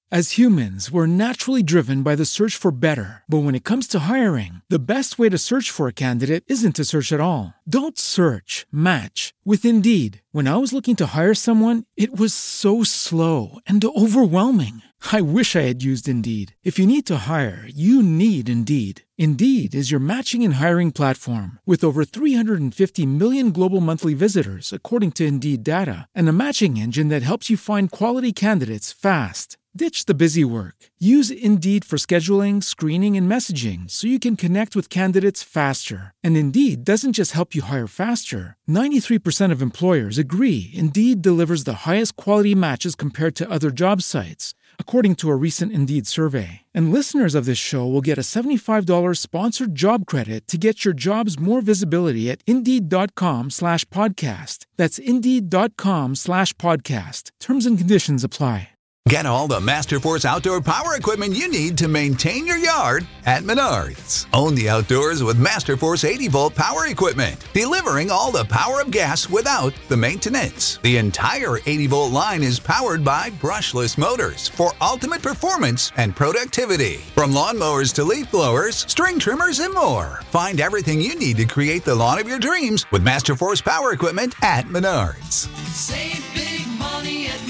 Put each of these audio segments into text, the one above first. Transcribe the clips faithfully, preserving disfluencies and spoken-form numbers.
As humans, we're naturally driven by the search for better. But when it comes to hiring, the best way to search for a candidate isn't to search at all. Don't search, match with Indeed. When I was looking to hire someone, it was so slow and overwhelming. I wish I had used Indeed. If you need to hire, you need Indeed. Indeed is your matching and hiring platform with over three hundred fifty million global monthly visitors, according to Indeed data, and a matching engine that helps you find quality candidates fast. Ditch the busy work. Use Indeed for scheduling, screening, and messaging so you can connect with candidates faster. And Indeed doesn't just help you hire faster. ninety-three percent of employers agree Indeed delivers the highest quality matches compared to other job sites, according to a recent Indeed survey. And listeners of this show will get a seventy-five dollars sponsored job credit to get your jobs more visibility at Indeed.com slash podcast. That's Indeed.com slash podcast. Terms and conditions apply. Get all the Masterforce outdoor power equipment you need to maintain your yard at Menards. Own the outdoors with Masterforce eighty volt power equipment, delivering all the power of gas without the maintenance. The entire eighty volt line is powered by brushless motors for ultimate performance and productivity. From lawnmowers to leaf blowers, string trimmers, and more. Find everything you need to create the lawn of your dreams with Masterforce power equipment at Menards. Save big money at Menards.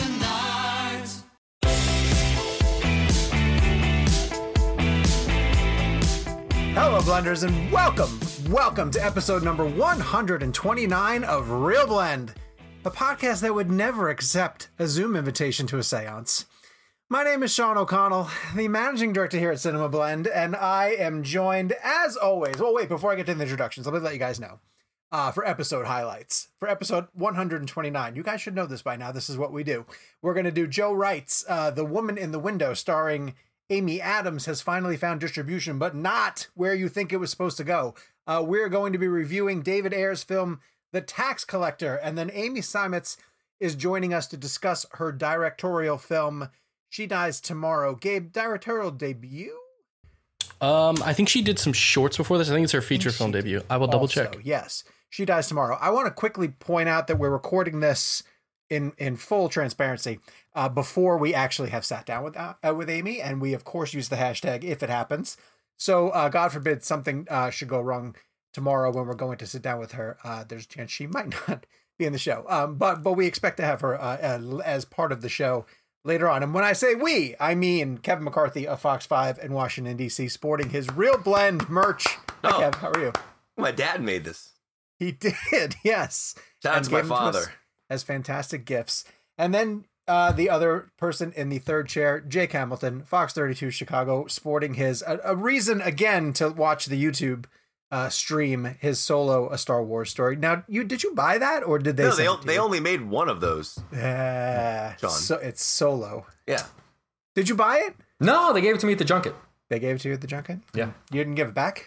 Hello, Blenders, and welcome, welcome to episode number one hundred twenty-nine of Real Blend, a podcast that would never accept a Zoom invitation to a seance. My name is Sean O'Connell, the managing director here at Cinema Blend, and I am joined, as always, well, wait, before I get to the introductions, let me let you guys know, uh, for episode highlights, for episode one hundred twenty-nine, you guys should know this by now, this is what we do. We're going to do Joe Wright's uh, The Woman in the Window, starring Amy Adams, has finally found distribution, but not where you think it was supposed to go. Uh, we're going to be reviewing David Ayer's film, The Tax Collector, and then Amy Seimetz is joining us to discuss her directorial film, She Dies Tomorrow. Gabe, directorial debut? Um, I think she did some shorts before this. I think it's her feature film debut. I will double Also, check. Yes, She Dies Tomorrow. I want to quickly point out that we're recording this in in full transparency uh, before we actually have sat down with uh, with Amy, and we of course use the hashtag if it happens. So uh, God forbid something uh, should go wrong tomorrow when we're going to sit down with her. Uh, there's a chance she might not be in the show, um, but but we expect to have her uh, uh, as part of the show later on. And when I say we, I mean Kevin McCarthy of Fox five in Washington D C, sporting his Real Blend merch. Hi, Oh. Kev, how are you? My dad made this. He did, yes. Shout out And to my gave them us father. as fantastic gifts. And then uh, the other person in the third chair, Jake Hamilton, Fox thirty-two Chicago, sporting his a, a reason again to watch the YouTube uh, stream, his solo A Star Wars Story. Now, you did you buy that or did they? No, send they, it o- to they you? only made one of those. Uh, John. so it's solo. Yeah. Did you buy it? No, they gave it to me at the junket. They gave it to you at the junket. Yeah. You didn't give it back.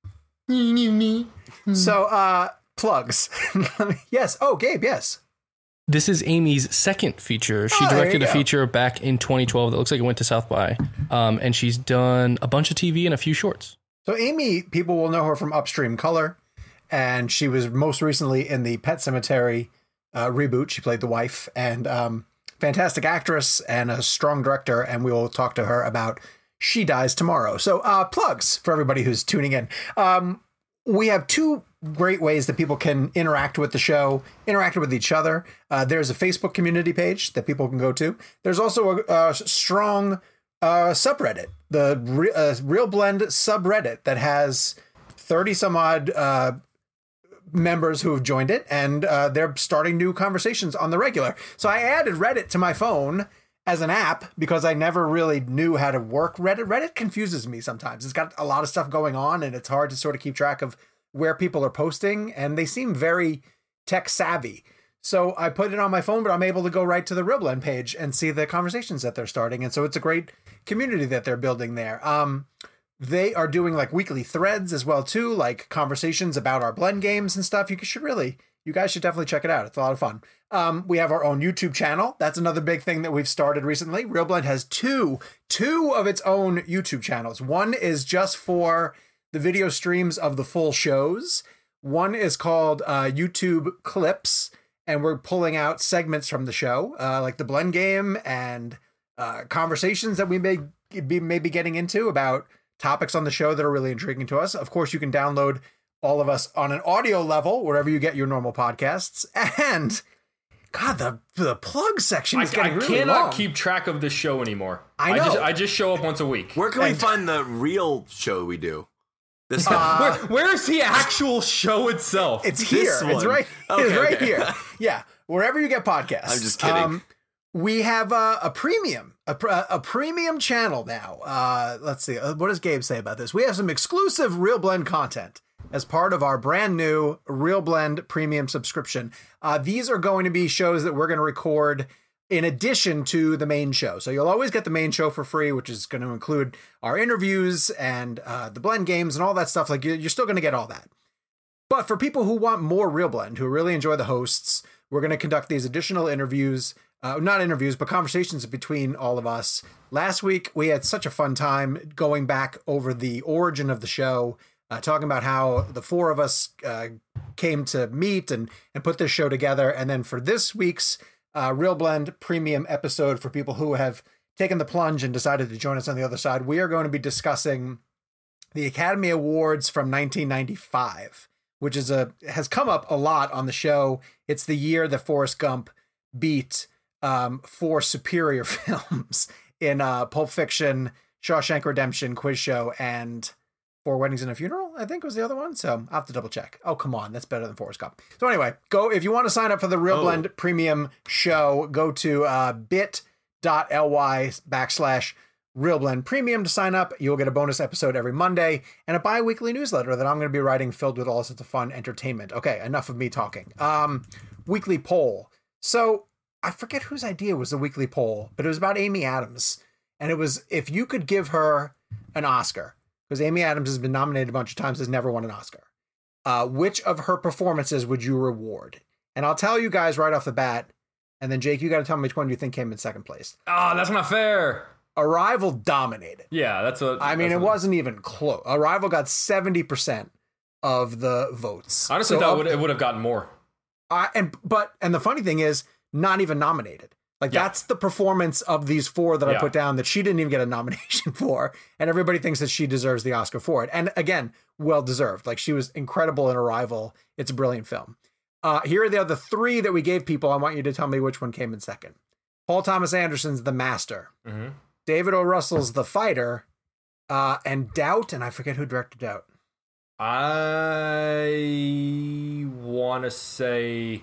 So, uh, plugs. Yes. Oh, Gabe. Yes. This is Amy's second feature. She Oh, there directed you a go. feature back in twenty twelve that looks like it went to South by. Um, and she's done a bunch of T V and a few shorts. So Amy, people will know her from Upstream Color, and she was most recently in the Pet Cemetery uh, reboot. She played the wife, and um, fantastic actress and a strong director, and we will talk to her about She Dies Tomorrow. So uh, plugs for everybody who's tuning in. Um, we have two great ways that people can interact with the show, interact with each other. Uh, there's a Facebook community page that people can go to. There's also a, a strong uh, subreddit, the Re- uh, Real Blend subreddit that has thirty some odd uh, members who have joined it, and uh, they're starting new conversations on the regular. So I added Reddit to my phone as an app because I never really knew how to work Reddit. Reddit confuses me sometimes. It's got a lot of stuff going on, and it's hard to sort of keep track of where people are posting, and they seem very tech savvy. So I put it on my phone, but I'm able to go right to the Real Blend page and see the conversations that they're starting. And so it's a great community that they're building there. Um, they are doing like weekly threads as well too, like conversations about our blend games and stuff. You should really, you guys should definitely check it out. It's a lot of fun. Um, we have our own YouTube channel. That's another big thing that we've started recently. Real Blend has two, two of its own YouTube channels. One is just for the video streams of the full shows. One is called uh, YouTube Clips, and we're pulling out segments from the show, uh, like the blend game and uh, conversations that we may be maybe getting into about topics on the show that are really intriguing to us. Of course, you can download all of us on an audio level wherever you get your normal podcasts. And God, the the plug section is I, getting I really cannot long. keep track of this show anymore. I know. I just, I just show up once a week. Where can we And- find the real show we do? This Where, where's the actual show itself? It's here. This It's one. right. Okay, it's right okay. here. Yeah, wherever you get podcasts. I'm just kidding. we have uh, a premium, a, pr- a premium channel now. Uh, let's see. Uh, what does Gabe say about this? We have some exclusive Real Blend content as part of our brand new Real Blend premium subscription. Uh, these are going to be shows that we're going to record in addition to the main show. So you'll always get the main show for free, which is going to include our interviews and uh, the blend games and all that stuff. Like, you're still going to get all that. But for people who want more Real Blend, who really enjoy the hosts, we're going to conduct these additional interviews, uh, not interviews, but conversations between all of us. Last week, we had such a fun time going back over the origin of the show, uh, talking about how the four of us uh, came to meet and, and put this show together. And then for this week's Uh, Real Blend premium episode, for people who have taken the plunge and decided to join us on the other side, we are going to be discussing the Academy Awards from nineteen ninety-five, which is a has come up a lot on the show. It's the year that Forrest Gump beat um, four superior films in uh, Pulp Fiction, Shawshank Redemption, Quiz Show, and Four Weddings and a Funeral, I think was the other one. So I'll have to double check. Oh, come on. That's better than Forrest Gump. So anyway, go if you want to sign up for the Real Oh. Blend premium show, go to uh, bit.ly backslash Real Blend premium to sign up. You'll get a bonus episode every Monday and a bi-weekly newsletter that I'm going to be writing filled with all sorts of fun entertainment. Okay, enough of me talking. Um, weekly poll. So I forget whose idea was the weekly poll, but it was about Amy Adams. And it was, if you could give her an Oscar, because Amy Adams has been nominated a bunch of times, has never won an Oscar. Uh, which of her performances would you reward? And I'll tell you guys right off the bat, and then Jake, you got to tell me which one you think came in second place. Ah, that's not fair. Arrival dominated. Yeah, that's a. I mean, that's it a- wasn't even close. Arrival got seventy percent of the votes. Honestly, So thought of- it would, it would have gotten more. I, and but and the funny thing is, not even nominated. Like, Yeah. that's the performance of these four that I Yeah. put down that she didn't even get a nomination for, and everybody thinks that she deserves the Oscar for it. And again, well deserved. Like, she was incredible in Arrival. It's a brilliant film. Uh, here are the other three that we gave people. I want you to tell me which one came in second. Paul Thomas Anderson's The Master. Mm-hmm. David O. Russell's The Fighter. Uh, and Doubt, and I forget who directed Doubt. I want to say.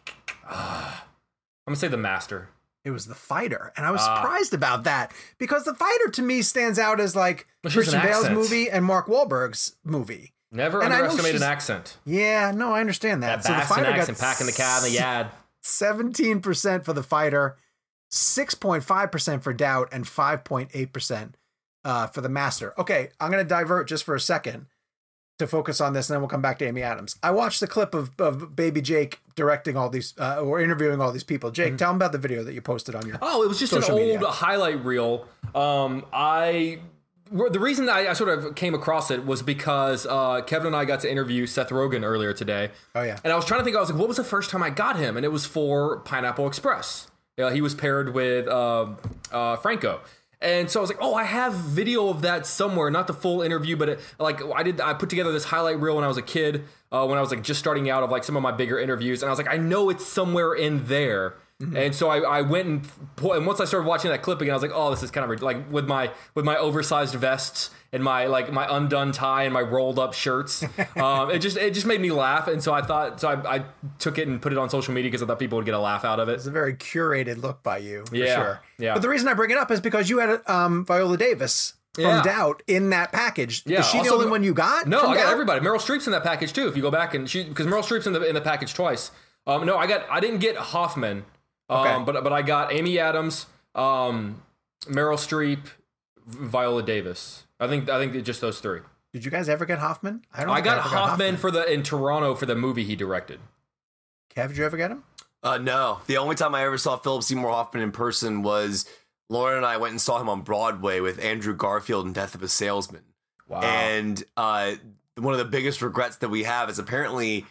Uh, I'm gonna say The Master. It was The Fighter. And I was Ah. surprised about that, because The Fighter to me stands out as like Well, she has Christian an Bale's accent. movie and Mark Wahlberg's movie. Never And I know underestimate an she's- accent. Yeah, no, I understand that. That so The Boston Fighter accent, got packing the cat and the yad. seventeen percent for The Fighter, six point five percent for Doubt, and five point eight percent uh, for The Master. Okay, I'm going to divert just for a second to focus on this, and then we'll come back to Amy Adams. I watched the clip of, of Baby Jake directing all these, uh, or interviewing all these people. Jake, tell them about the video that you posted on your... Oh, it was just Social an media. old highlight reel. Um, I the reason I, I sort of came across it was because uh, Kevin and I got to interview Seth Rogen earlier today. Oh, yeah. And I was trying to think. I was like, what was the first time I got him? And it was for Pineapple Express. Uh, he was paired with um uh, Franco. And so I was like, oh, I have video of that somewhere, not the full interview, but it, like I did, I put together this highlight reel when I was a kid, uh, when I was like just starting out of like some of my bigger interviews, and I was like, I know it's somewhere in there. Mm-hmm. And so I, I went and pulled, and once I started watching that clip again, I was like, oh, this is kind of like with my with my oversized vests and my like my undone tie and my rolled up shirts. um, it just it just made me laugh, and so I thought, so I, I took it and put it on social media because I thought people would get a laugh out of it. It's a very curated look by you, for Yeah, sure. yeah. But the reason I bring it up is because you had um, Viola Davis from Yeah. Doubt in that package. Yeah, Is she the also- only one you got? No, from I got Doubt? everybody. Meryl Streep's in that package too. If you go back and she, because Meryl Streep's in the in the package twice. Um, no, I got I didn't get Hoffman, um, Okay. but but I got Amy Adams, um, Meryl Streep, Viola Davis. I think I think just those three. Did you guys ever get Hoffman? I don't. I think got ever Hoffman for the in Toronto for the movie he directed. Kev, did you ever get him? Uh, no, the only time I ever saw Philip Seymour Hoffman in person was Lauren and I went and saw him on Broadway with Andrew Garfield in Death of a Salesman. Wow. And uh, one of the biggest regrets that we have is apparently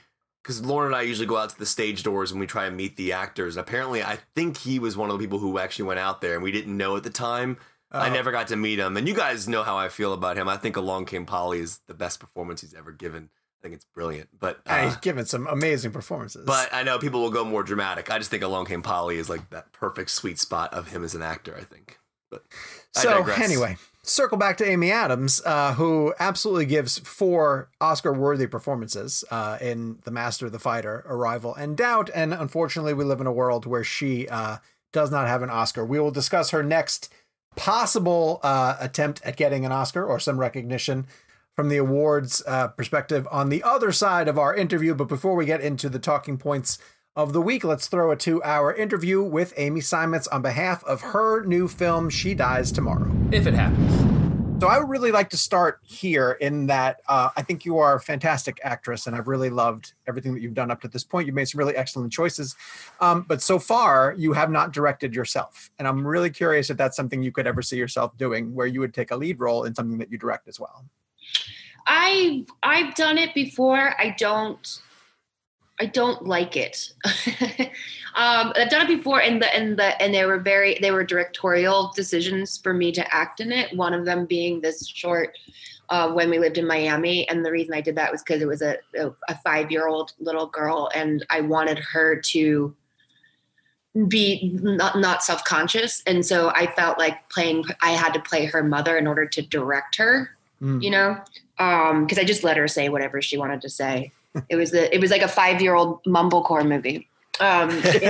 because Lauren and I usually go out to the stage doors and we try and meet the actors. Apparently, I think he was one of the people who actually went out there, and we didn't know at the time. Uh, I never got to meet him, and you guys know how I feel about him. I think Along Came Polly is the best performance he's ever given. I think it's brilliant, but uh, and he's given some amazing performances. But I know people will go more dramatic. I just think Along Came Polly is like that perfect sweet spot of him as an actor, I think. But I so digress. Anyway, circle back to Amy Adams, uh, who absolutely gives four Oscar-worthy performances uh, in The Master, The Fighter, Arrival, and Doubt. And unfortunately, we live in a world where she uh, does not have an Oscar. We will discuss her next possible uh, attempt at getting an Oscar or some recognition from the awards uh, perspective on the other side of our interview. But before we get into the talking points of the week, let's throw a two-hour interview with Amy Seimetz on behalf of her new film, She Dies Tomorrow. If it happens. So I would really like to start here in that uh, I think you are a fantastic actress, and I've really loved everything that you've done up to this point. You've made some really excellent choices. Um, but so far, you have not directed yourself. And I'm really curious if that's something you could ever see yourself doing, where you would take a lead role in something that you direct as well. I've I've done it before. I don't I don't like it. um, I've done it before, and the and the and they were very they were directorial decisions for me to act in it. One of them being this short uh, when we lived in Miami, and the reason I did that was because it was a a five year old little girl, and I wanted her to be not not self conscious, and so I felt like playing I had to play her mother in order to direct her. You know, um, because I just let her say whatever she wanted to say. It was the, it was like a five-year-old mumblecore movie. Um,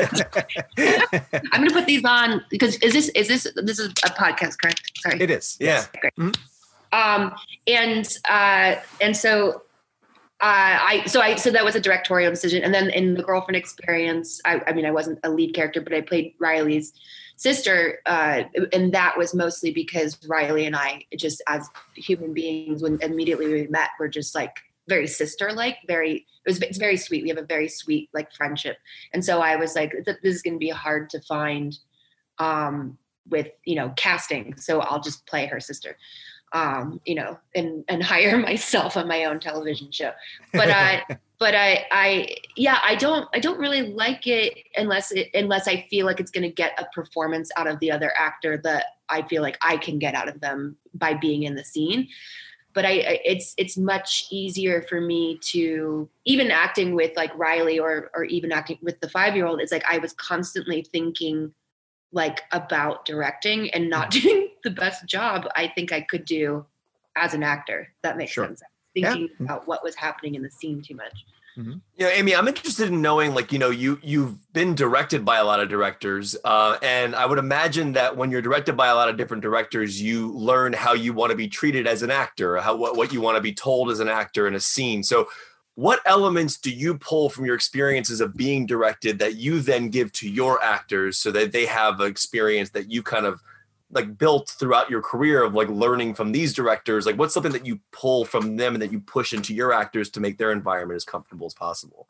it, I'm going to put these on because is this, is this, this is a podcast, correct? Sorry. It is. Yeah. Great. Mm-hmm. Um, and, uh, and so, uh, I, so I, so that was a directorial decision. And then in The Girlfriend Experience, I, I mean, I wasn't a lead character, but I played Riley's sister. Uh, and that was mostly because Riley and I just as human beings, when immediately we met, were just like very sister-like, very, it was, it's very sweet. We have a very sweet like friendship. And so I was like, this is going to be hard to find um, with, you know, casting. So I'll just play her sister. Um, you know, and, and hire myself on my own television show. But I, but I, I, yeah, I don't, I don't really like it unless it, unless I feel like it's going to get a performance out of the other actor that I feel like I can get out of them by being in the scene. But I, I it's, it's much easier for me to even acting with like Riley or, or even acting with the five-year-old. It's like, I was constantly thinking like about directing and not doing the best job I think I could do as an actor. That makes Sure. sense. Thinking Yeah. about what was happening in the scene too much. You know, Amy, I'm interested in knowing, like, you know, you, you've been directed by a lot of directors, uh, and I would imagine that when you're directed by a lot of different directors, you learn how you want to be treated as an actor, how what, what you want to be told as an actor in a scene. So what elements do you pull from your experiences of being directed that you then give to your actors so that they have an experience that you kind of like built throughout your career of like learning from these directors? Like, what's something that you pull from them and that you push into your actors to make their environment as comfortable as possible?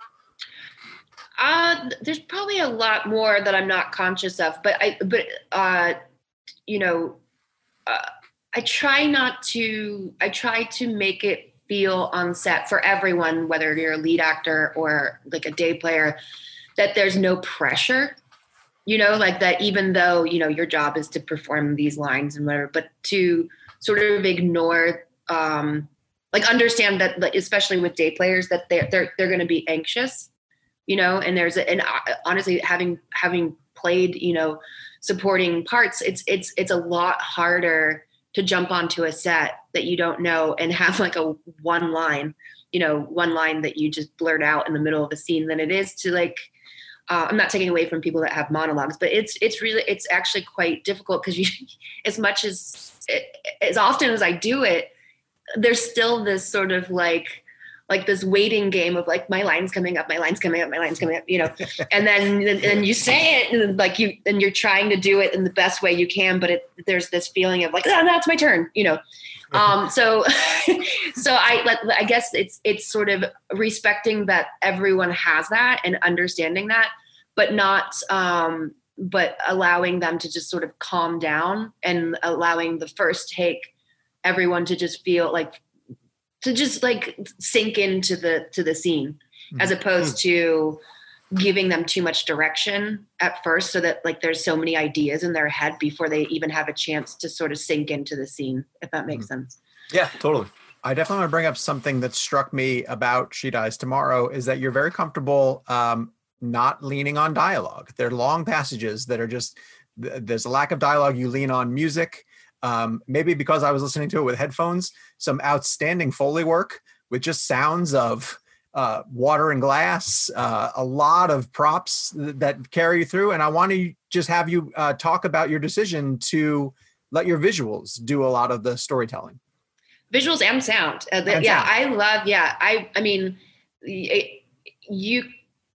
Uh, there's probably a lot more that I'm not conscious of, but I, but, uh, you know, uh, I try not to, I try to make it feel on set for everyone, whether you're a lead actor or like a day player, that there's no pressure, you know, like that, even though, you know, your job is to perform these lines and whatever, but to sort of ignore, um, like understand that, like, especially with day players, that they're, they're, they're going to be anxious, you know, and there's, a, and honestly, having, having played, you know, supporting parts, it's, it's, it's a lot harder to jump onto a set that you don't know and have like a one line, you know, one line that you just blurt out in the middle of a scene than it is to like, uh, I'm not taking away from people that have monologues, but it's, it's really, it's actually quite difficult because you, as much as, as often as I do it, there's still this sort of like, like this waiting game of like, my line's coming up, my line's coming up, my line's coming up, you know, and then, and you say it and like you, and you're trying to do it in the best way you can, but it, there's this feeling of like, oh, now it's my turn, you know? Um, so, so I, I guess it's, it's sort of respecting that everyone has that and understanding that, but not, um, but allowing them to just sort of calm down and allowing the first take, everyone to just feel like, to just like sink into the, to the scene. as opposed to giving them too much direction at first, so that like there's so many ideas in their head before they even have a chance to sort of sink into the scene, if that makes mm-hmm. sense. Yeah, totally. I definitely want to bring up something that struck me about She Dies Tomorrow is that you're very comfortable um, not leaning on dialogue. They're long passages that are just, there's a lack of dialogue. You lean on music. Um, maybe because I was listening to it with headphones, some outstanding Foley work with just sounds of uh, water and glass, uh, a lot of props th- that carry you through. And I want to just have you uh, talk about your decision to let your visuals do a lot of the storytelling. Visuals and sound. Uh, the, and yeah, sound. I love, yeah. I, I mean, it, you,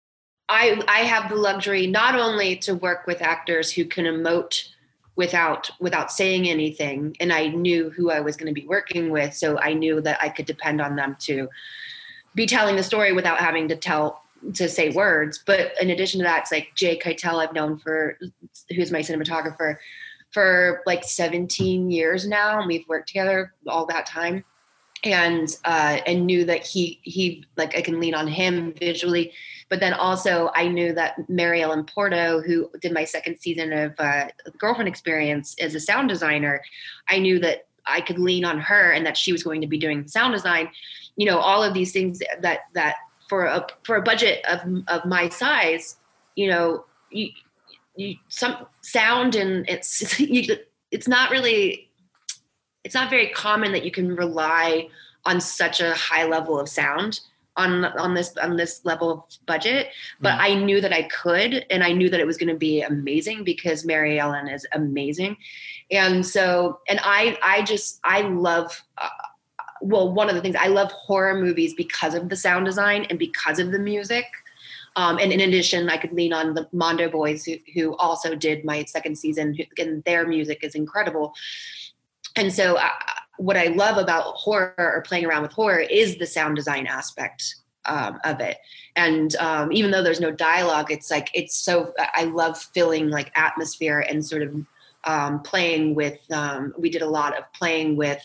I, I have the luxury not only to work with actors who can emote without, without saying anything. And I knew who I was going to be working with. So I knew that I could depend on them to be telling the story without having to tell, to say words. But in addition to that, it's like Jay Keitel, I've known for, who's my cinematographer, for like seventeen years now, and we've worked together all that time, and uh, and knew that he he like I can lean on him visually, but then also I knew that Mary Ellen Porto, who did my second season of uh, Girlfriend Experience as a sound designer, I knew that I could lean on her and that she was going to be doing sound design, you know, all of these things that that for a for a budget of of my size, you know, you. You, some sound and it's you, it's not really it's not very common that you can rely on such a high level of sound on on this on this level of budget, but mm. I knew that I could, and I knew that it was going to be amazing because Mary Ellen is amazing. And so and I I just I love uh, well one of the things I love horror movies because of the sound design and because of the music. Um, and in addition, I could lean on the Mondo Boys, who, who also did my second season, and their music is incredible. And so uh, what I love about horror or playing around with horror is the sound design aspect um, of it. And um, even though there's no dialogue, it's like, it's so, I love filling like atmosphere and sort of um, playing with, um, we did a lot of playing with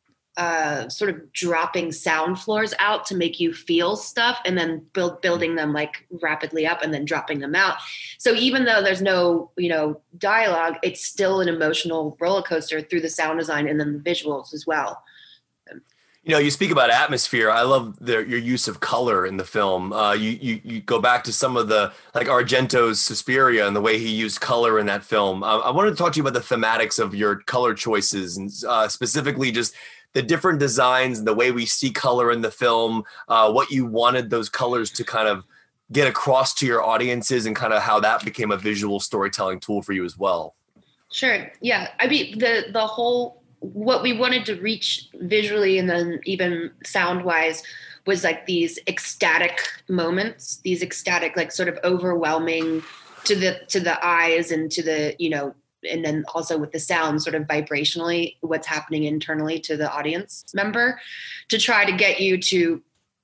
Uh, sort of dropping sound floors out to make you feel stuff, and then build building them like rapidly up and then dropping them out. So even though there's no, you know, dialogue, it's still an emotional roller coaster through the sound design and then the visuals as well. You know, you speak about atmosphere. I love the, your use of color in the film. Uh, you, you you go back to some of the, like Argento's Suspiria and the way he used color in that film. Uh, I wanted to talk to you about the thematics of your color choices, and uh, specifically just the different designs, the way we see color in the film, uh, what you wanted those colors to kind of get across to your audiences, and kind of how that became a visual storytelling tool for you as well. Sure. Yeah. I mean, the, the whole, what we wanted to reach visually and then even sound wise was like these ecstatic moments, these ecstatic, like sort of overwhelming to the, to the eyes and to the, you know, and then also with the sound sort of vibrationally, what's happening internally to the audience member, to try to get you to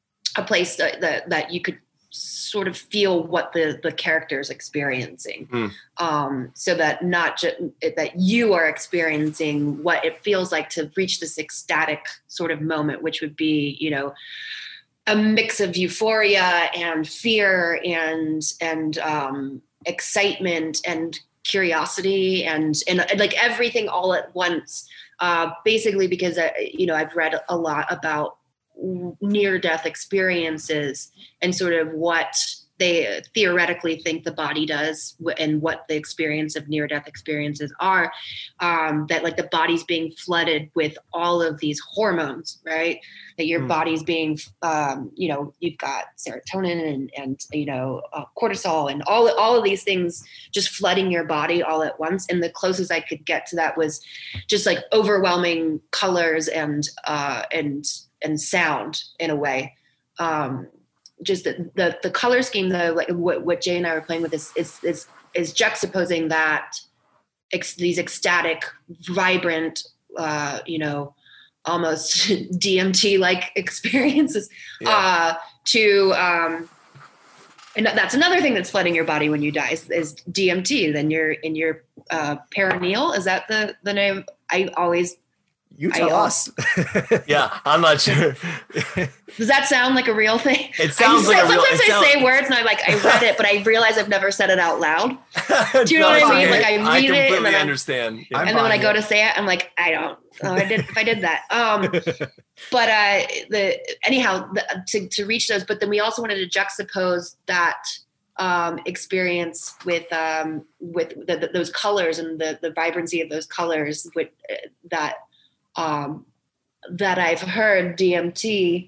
a place that, that, that you could sort of feel what the, the character is experiencing. Mm. Um, so that not just that you are experiencing what it feels like to reach this ecstatic sort of moment, which would be, you know, a mix of euphoria and fear and, and um, excitement and curiosity and, and like everything all at once, uh, basically because, I, you know, I've read a lot about near-death experiences and sort of what they theoretically think the body does and what the experience of near-death experiences are, um, that like the body's being flooded with all of these hormones, right? That your mm. body's being, um, you know, you've got serotonin and, and you know, uh, cortisol and all, all of these things just flooding your body all at once. And the closest I could get to that was just like overwhelming colors and, uh, and, and sound in a way. Um, just the, the, the color scheme though, like what, what Jay and I were playing with is, is, is, is juxtaposing that ex, these ecstatic, vibrant, uh, you know, almost D M T like experiences, yeah. uh, to, um, and that's another thing that's flooding your body when you die is, is D M T. Then you're in your, uh, perineal. Is that the, the name? I always You I tell also- us. Yeah, I'm not sure. Does that sound like a real thing? It sounds I like a real. Sometimes it I sound- say words and I like I read it, but I realize I've never said it out loud. Do you know No, what I mean? it's Like I okay. read it completely and then I- understand. Yeah. I'm and then when I buying go it. to say it, I'm like, I don't. Oh, I did. If I did that. Um, but uh, the anyhow the, to to reach those. But then we also wanted to juxtapose that um, experience with um, with the, the, those colors and the the vibrancy of those colors with uh, that um, that I've heard D M T.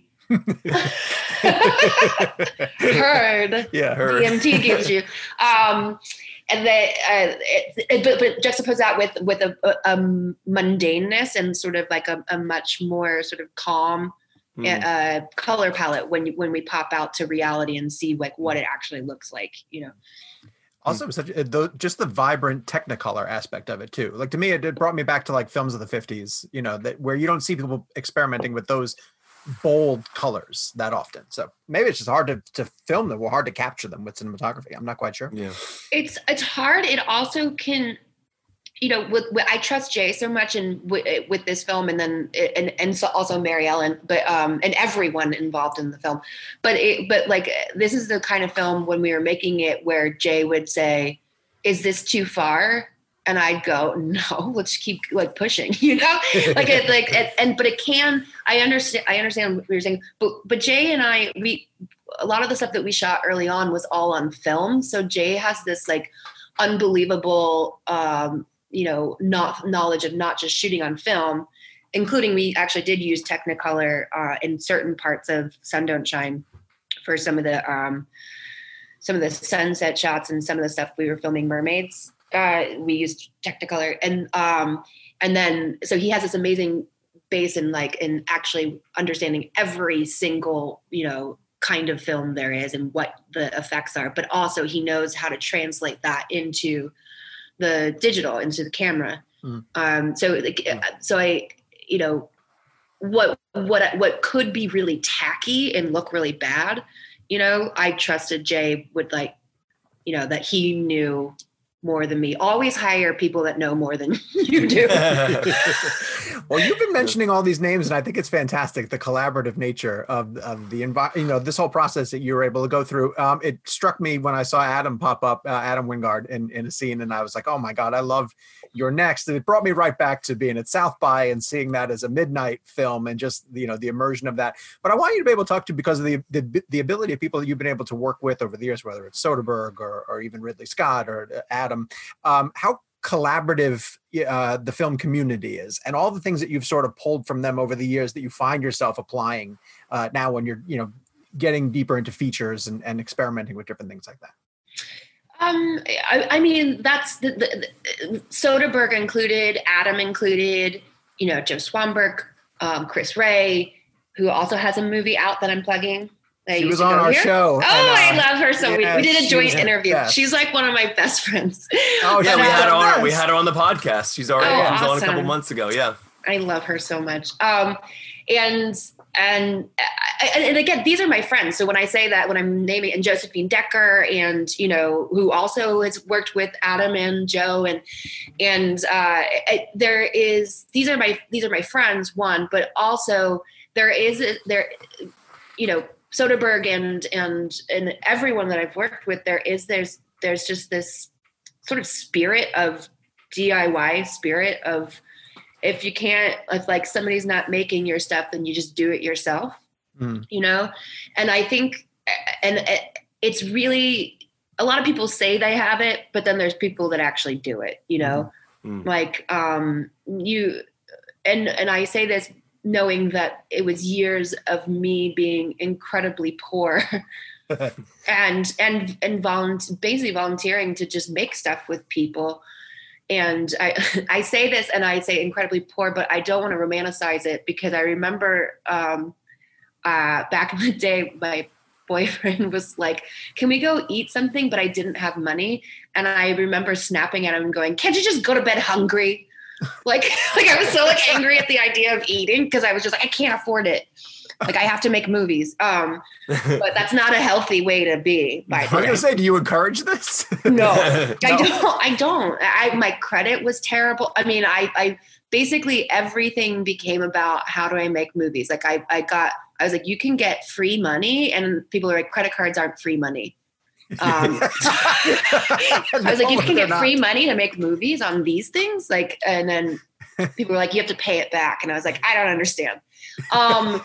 heard Yeah. Heard. D M T gives you. Um, and that, uh, it, it, but, but juxtapose that with with a, a, a mundaneness and sort of like a, a much more sort of calm Mm. uh, color palette when you, when we pop out to reality and see like what it actually looks like, you know. Also, such uh, tho- just the vibrant Technicolor aspect of it too. Like to me, it, it brought me back to like films of the fifties. You know, that where you don't see people experimenting with those bold colors that often. So maybe it's just hard to to film them or hard to capture them with cinematography. I'm not quite sure. Yeah. It's it's hard. It also can, you know, with, with I trust Jay so much and with, with this film, and then and and so also Mary Ellen, but um and everyone involved in the film. But it but like this is the kind of film when we were making it where Jay would say, "Is this too far?" And I'd go, "No, let's keep like pushing," you know, like it like it, and but it can. I understand. I understand what you're saying, but but Jay and I we a lot of the stuff that we shot early on was all on film. So Jay has this like unbelievable. Um, you know, not knowledge of not just shooting on film, including we actually did use Technicolor uh, in certain parts of Sun Don't Shine for some of the um, some of the sunset shots and some of the stuff we were filming mermaids. Uh, we used Technicolor, and um, and then so he has this amazing base in like in actually understanding every single you know kind of film there is and what the effects are, but also he knows how to translate that into the digital, into the camera. Mm. Um, so, like, Mm. so I, you know, what, what, what could be really tacky and look really bad, you know, I trusted Jay would like, you know, that he knew more than me. Always hire people that know more than you do. Well, you've been mentioning all these names, and I think it's fantastic, the collaborative nature of, of the envi- you know, this whole process that you were able to go through. Um, it struck me when I saw Adam pop up, uh, Adam Wingard in, in a scene, and I was like, oh my God, I love You're Next. And it brought me right back to being at South by and seeing that as a midnight film and just, you know, the immersion of that. But I want you to be able to talk to, because of the, the, the ability of people that you've been able to work with over the years, whether it's Soderbergh or, or even Ridley Scott or Adam, um, how collaborative uh, the film community is, and all the things that you've sort of pulled from them over the years that you find yourself applying uh, now when you're, you know, getting deeper into features and, and experimenting with different things like that. Um, I, I mean, that's the, the, the Soderbergh included, Adam included, you know, Joe Swanberg, um, Chris Ray, who also has a movie out that I'm plugging. that She used was to on go our here. show. Oh, and, I uh, love her. So yeah, we, we did a she joint was interview. best. She's like one of my best friends. Oh, Yeah, she we was had her the on. We best. had her on the podcast. She's already Oh, she was on a couple awesome. months ago. Yeah. I love her so much. Um, and and and again, these are my friends. So when I say that, when I'm naming, and Josephine Decker, and you know, who also has worked with Adam and Joe, and and uh, I, there is these are my these are my friends. One, but also there is there, you know, Soderbergh and and and everyone that I've worked with. There is there's there's just this sort of spirit of D I Y, spirit of, if you can't, if like somebody's not making your stuff, then you just do it yourself, mm. you know? And I think, and it's really, a lot of people say they have it, but then there's people that actually do it, you know? Mm. Like um, you, and, and I say this knowing that it was years of me being incredibly poor and, and, and volunt- basically volunteering to just make stuff with people. And I, I say this and I say incredibly poor, but I don't want to romanticize it, because I remember um, uh, back in the day, my boyfriend was like, can we go eat something? But I didn't have money. And I remember snapping at him and going, can't you just go to bed hungry? Like, like I was so like angry at the idea of eating, because I was just like, I can't afford it. Like I have to make movies. Um, but that's not a healthy way to be. By I was going to say, do you encourage this? No, I don't. I don't. I, my credit was terrible. I mean, I, I basically everything became about how do I make movies. Like I, I got, I was like, you can get free money, and people are like, credit cards aren't free money. Um, I was like, you can get free money to make movies on these things, like, and then people were like, you have to pay it back, and I was like, I don't understand. Um,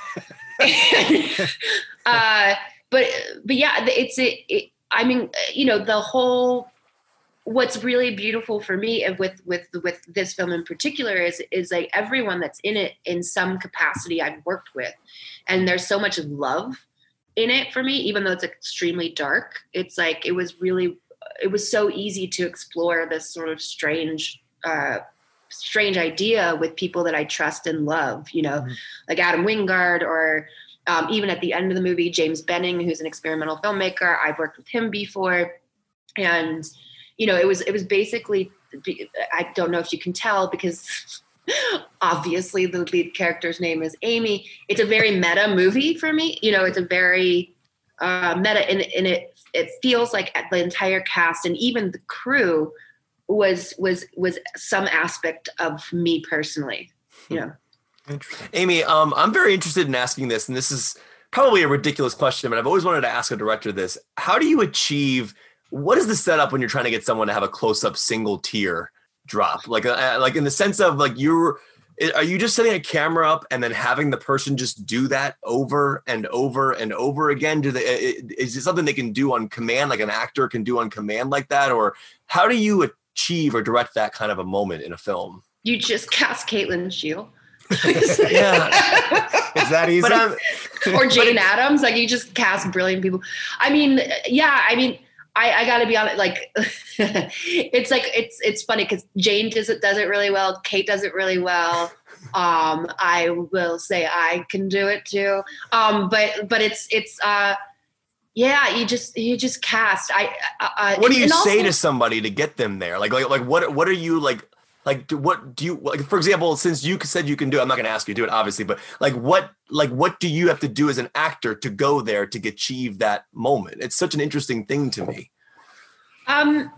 uh, but but yeah, it's it, it. I mean, you know, the whole. What's really beautiful for me with with with this film in particular is is like everyone that's in it in some capacity I've worked with, and there's so much love in it for me, even though it's extremely dark. It's like it was really it was so easy to explore this sort of strange uh, strange idea with people that I trust and love. You know, mm-hmm. like Adam Wingard, or um, even at the end of the movie, James Benning, who's an experimental filmmaker. I've worked with him before, and you know, it was it was basically, I don't know if you can tell because obviously the lead character's name is Amy. It's a very meta movie for me. You know, it's a very uh, meta, and, and it it feels like the entire cast and even the crew was was was some aspect of me personally. You know, interesting. Amy, um, I'm very interested in asking this, and this is probably a ridiculous question, but I've always wanted to ask a director this: how do you achieve? What is the setup when you're trying to get someone to have a close-up single tear drop? Like, uh, like in the sense of like you're, are you just setting a camera up and then having the person just do that over and over and over again? Do they, is it something they can do on command, like an actor can do on command like that? Or how do you achieve or direct that kind of a moment in a film? You just cast Caitlin Shield. Yeah. Is that easy? But, um, or Jane Addams. Like you just cast brilliant people. I mean, yeah, I mean, I, I gotta be honest, like, it's like, it's, it's funny because Jane does it, does it really well. Kate does it really well. Um, I will say I can do it too. Um, but, but it's, it's, uh, yeah, you just, you just cast. I, uh, what do you and say also, to somebody to get them there? Like, like, like what, what are you like, like, do, what do you, like, for example, since you said you can do it, I'm not going to ask you to do it, obviously, but like, what, like, what do you have to do as an actor to go there to achieve that moment? It's such an interesting thing to me. Um,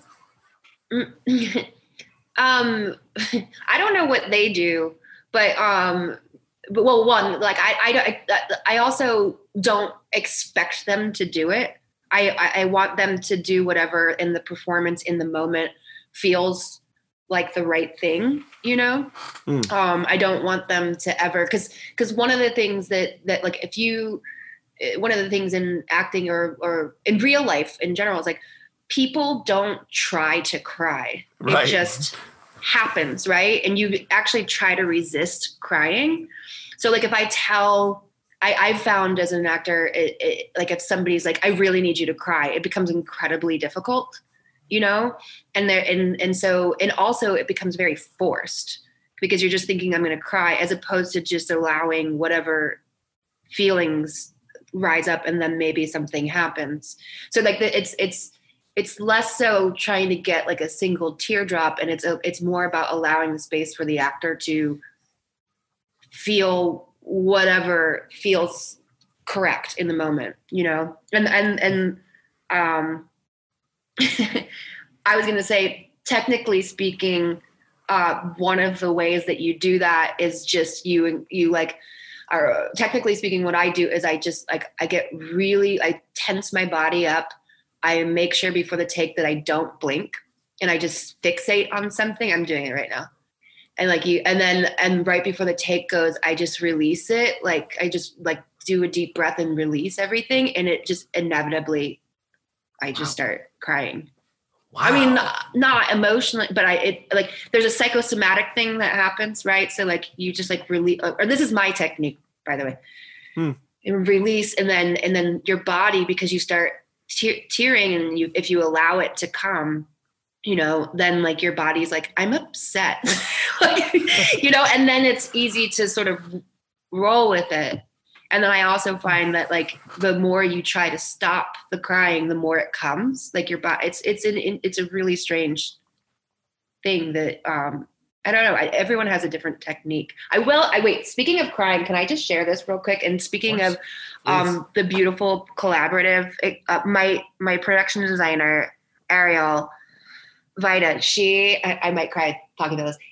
um, I don't know what they do, but, um, but well, one, like, I, I, I, I also don't expect them to do it. I, I, I want them to do whatever in the performance in the moment feels like the right thing, you know? Mm. Um, I don't want them to ever, cause, cause one of the things that, that like, if you, one of the things in acting or, or in real life in general is like, people don't try to cry. Right. It just happens. Right. And you actually try to resist crying. So like, if I tell, I, I've found as an actor, it, it, like if somebody's like, I really need you to cry, it becomes incredibly difficult. You know, and there, and, and so, and also it becomes very forced because you're just thinking I'm going to cry as opposed to just allowing whatever feelings rise up and then maybe something happens. So like the, it's, it's, it's less so trying to get like a single teardrop, and it's, a, it's more about allowing the space for the actor to feel whatever feels correct in the moment, you know, and, and, and, um, I was going to say, technically speaking, uh, one of the ways that you do that is just you, you like, are technically speaking, what I do is I just like, I get really, I tense my body up. I make sure before the take that I don't blink and I just fixate on something. I'm doing it right now. And like you, and then, and right before the take goes, I just release it. Like I just like do a deep breath and release everything. And it just inevitably, I just start crying. Wow. I mean, not, not emotionally, but I, it like, there's a psychosomatic thing that happens, right? So like, you just like release, or this is my technique, by the way, hmm. and release. And then, and then your body, because you start te- tearing and you, if you allow it to come, you know, then like your body's like, I'm upset, like, you know, and then it's easy to sort of roll with it. And then I also find that like the more you try to stop the crying, the more it comes. Like your body, it's it's an it's a really strange thing that um, I don't know. I, everyone has a different technique. I will. I wait. Speaking of crying, can I just share this real quick? And speaking of, of um, the beautiful collaborative, it, uh, my my production designer Ariel Vida, she I, I might cry talking about this.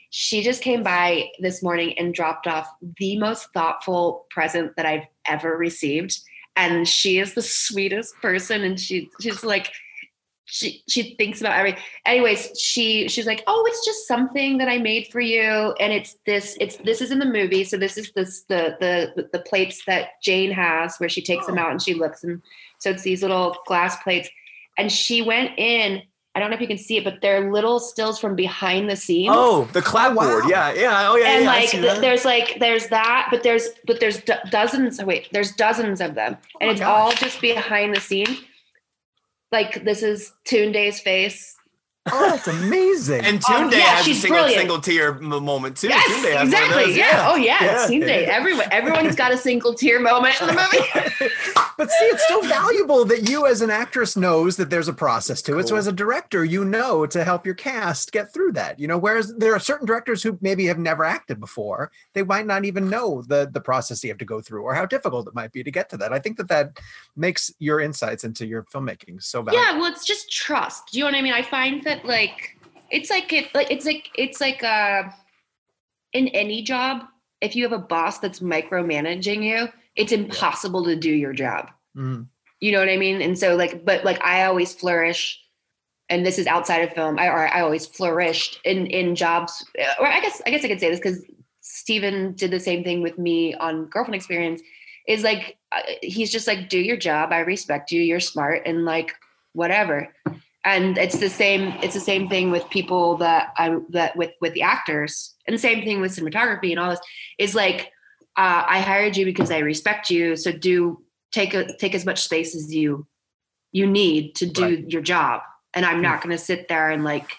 She just came by this morning and dropped off the most thoughtful present that I've ever received. And she is the sweetest person. And she she's like, she she thinks about everything. Anyways, she she's like, oh, it's just something that I made for you. And it's this, it's this is in the movie. So this is this the the the plates that Jane has where she takes oh. them out and she looks. And so it's these little glass plates. And she went in. I don't know if you can see it, but they're little stills from behind the scenes. Oh, the clapboard. Oh, wow. Yeah, yeah. Oh, yeah. And yeah, like, th- there's like, there's that, but there's, but there's do- dozens. Wait, there's dozens of them, and oh it's gosh. all just behind the scenes. Like, this is Tunde's face. Oh, that's amazing. And Tunde um, yeah, has a single, brilliant. single tear m- moment too. Yes, Tunde has exactly. Those, yeah. yeah. Oh, yeah. yeah. Tunde. Yeah. Everyone, everyone's got a single tear moment in the movie. But see, it's so valuable that you as an actress knows that there's a process to it. Cool. So as a director, you know to help your cast get through that. You know, whereas there are certain directors who maybe have never acted before. They might not even know the, the process you have to go through or how difficult it might be to get to that. I think that that makes your insights into your filmmaking so valuable. Yeah, well, it's just trust. Do you know what I mean? I find that, like, It's like it like it's like it's like uh in any job, if you have a boss that's micromanaging you, it's impossible to do your job. Mm. You know what I mean? And so like, but like I always flourish, and this is outside of film. I or I always flourished in in jobs, or I guess I guess I could say this because Steven did the same thing with me on Girlfriend Experience. Is like uh, he's just like, do your job. I respect you. You're smart, and like whatever. And it's the same, it's the same thing with people that I, that with, with the actors, and the same thing with cinematography and all this is like, uh, I hired you because I respect you. So do take a, take as much space as you, you need to do right. your job. And I'm not going to sit there and like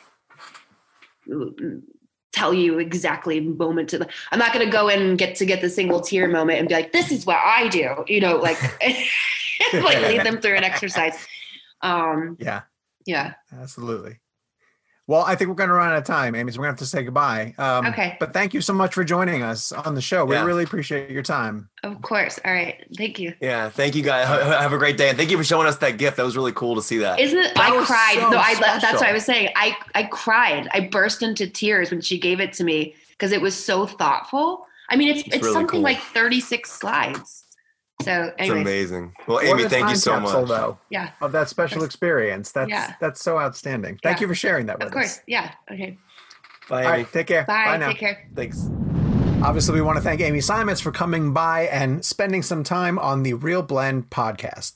tell you exactly moment to the, I'm not going to go in and get to get the single tear moment and be like, this is what I do, you know, like, like lead them through an exercise. Um, yeah. Yeah, absolutely. Well, I think we're going to run out of time, Amy, so we're going to have to say goodbye. Um, okay. But thank you so much for joining us on the show. We yeah. really appreciate your time. Of course. All right. Thank you. Yeah. Thank you, guys. Have a great day. And thank you for showing us that gift. That was really cool to see that. Isn't it? That I cried. So no, I, special. that's what I was saying. I, I cried. I burst into tears when she gave it to me because it was so thoughtful. I mean, it's, it's, it's really something cool. like thirty-six slides. So it's amazing. Well, what Amy, a thank you so capsule, much. Though, yeah. Of that special experience. That's yeah. that's so outstanding. Thank yeah. you for sharing that with us. Of course. Us. Yeah. Okay. Bye, All Amy. right, take care. Bye. Bye now. Take care. Thanks. Obviously, we want to thank Amy Simons for coming by and spending some time on the Real Blend podcast.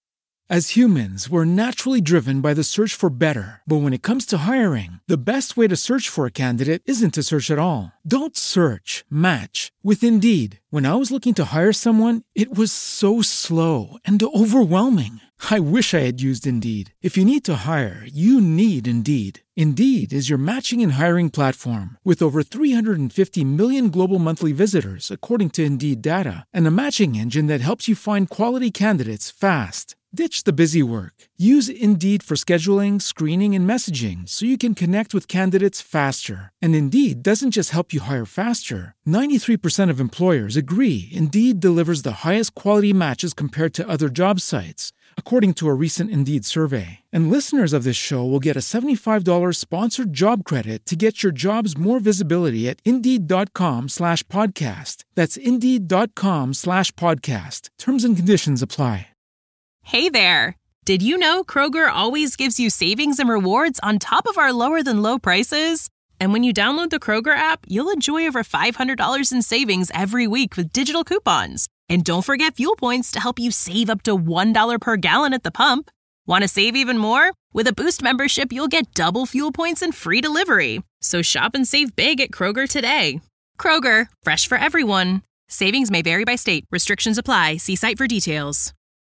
As humans, we're naturally driven by the search for better. But when it comes to hiring, the best way to search for a candidate isn't to search at all. Don't search, match with Indeed. When I was looking to hire someone, it was so slow and overwhelming. I wish I had used Indeed. If you need to hire, you need Indeed. Indeed is your matching and hiring platform with over three hundred fifty million global monthly visitors, according to Indeed data, and a matching engine that helps you find quality candidates fast. Ditch the busy work. Use Indeed for scheduling, screening, and messaging so you can connect with candidates faster. And Indeed doesn't just help you hire faster. ninety-three percent of employers agree Indeed delivers the highest quality matches compared to other job sites, according to a recent Indeed survey. And listeners of this show will get a seventy-five dollars sponsored job credit to get your jobs more visibility at Indeed.com slash podcast. That's Indeed.com slash podcast. Terms and conditions apply. Hey there. Did you know Kroger always gives you savings and rewards on top of our lower than low prices? And when you download the Kroger app, you'll enjoy over five hundred dollars in savings every week with digital coupons. And don't forget fuel points to help you save up to one dollar per gallon at the pump. Want to save even more? With a Boost membership, you'll get double fuel points and free delivery. So shop and save big at Kroger today. Kroger, fresh for everyone. Savings may vary by state. Restrictions apply. See site for details.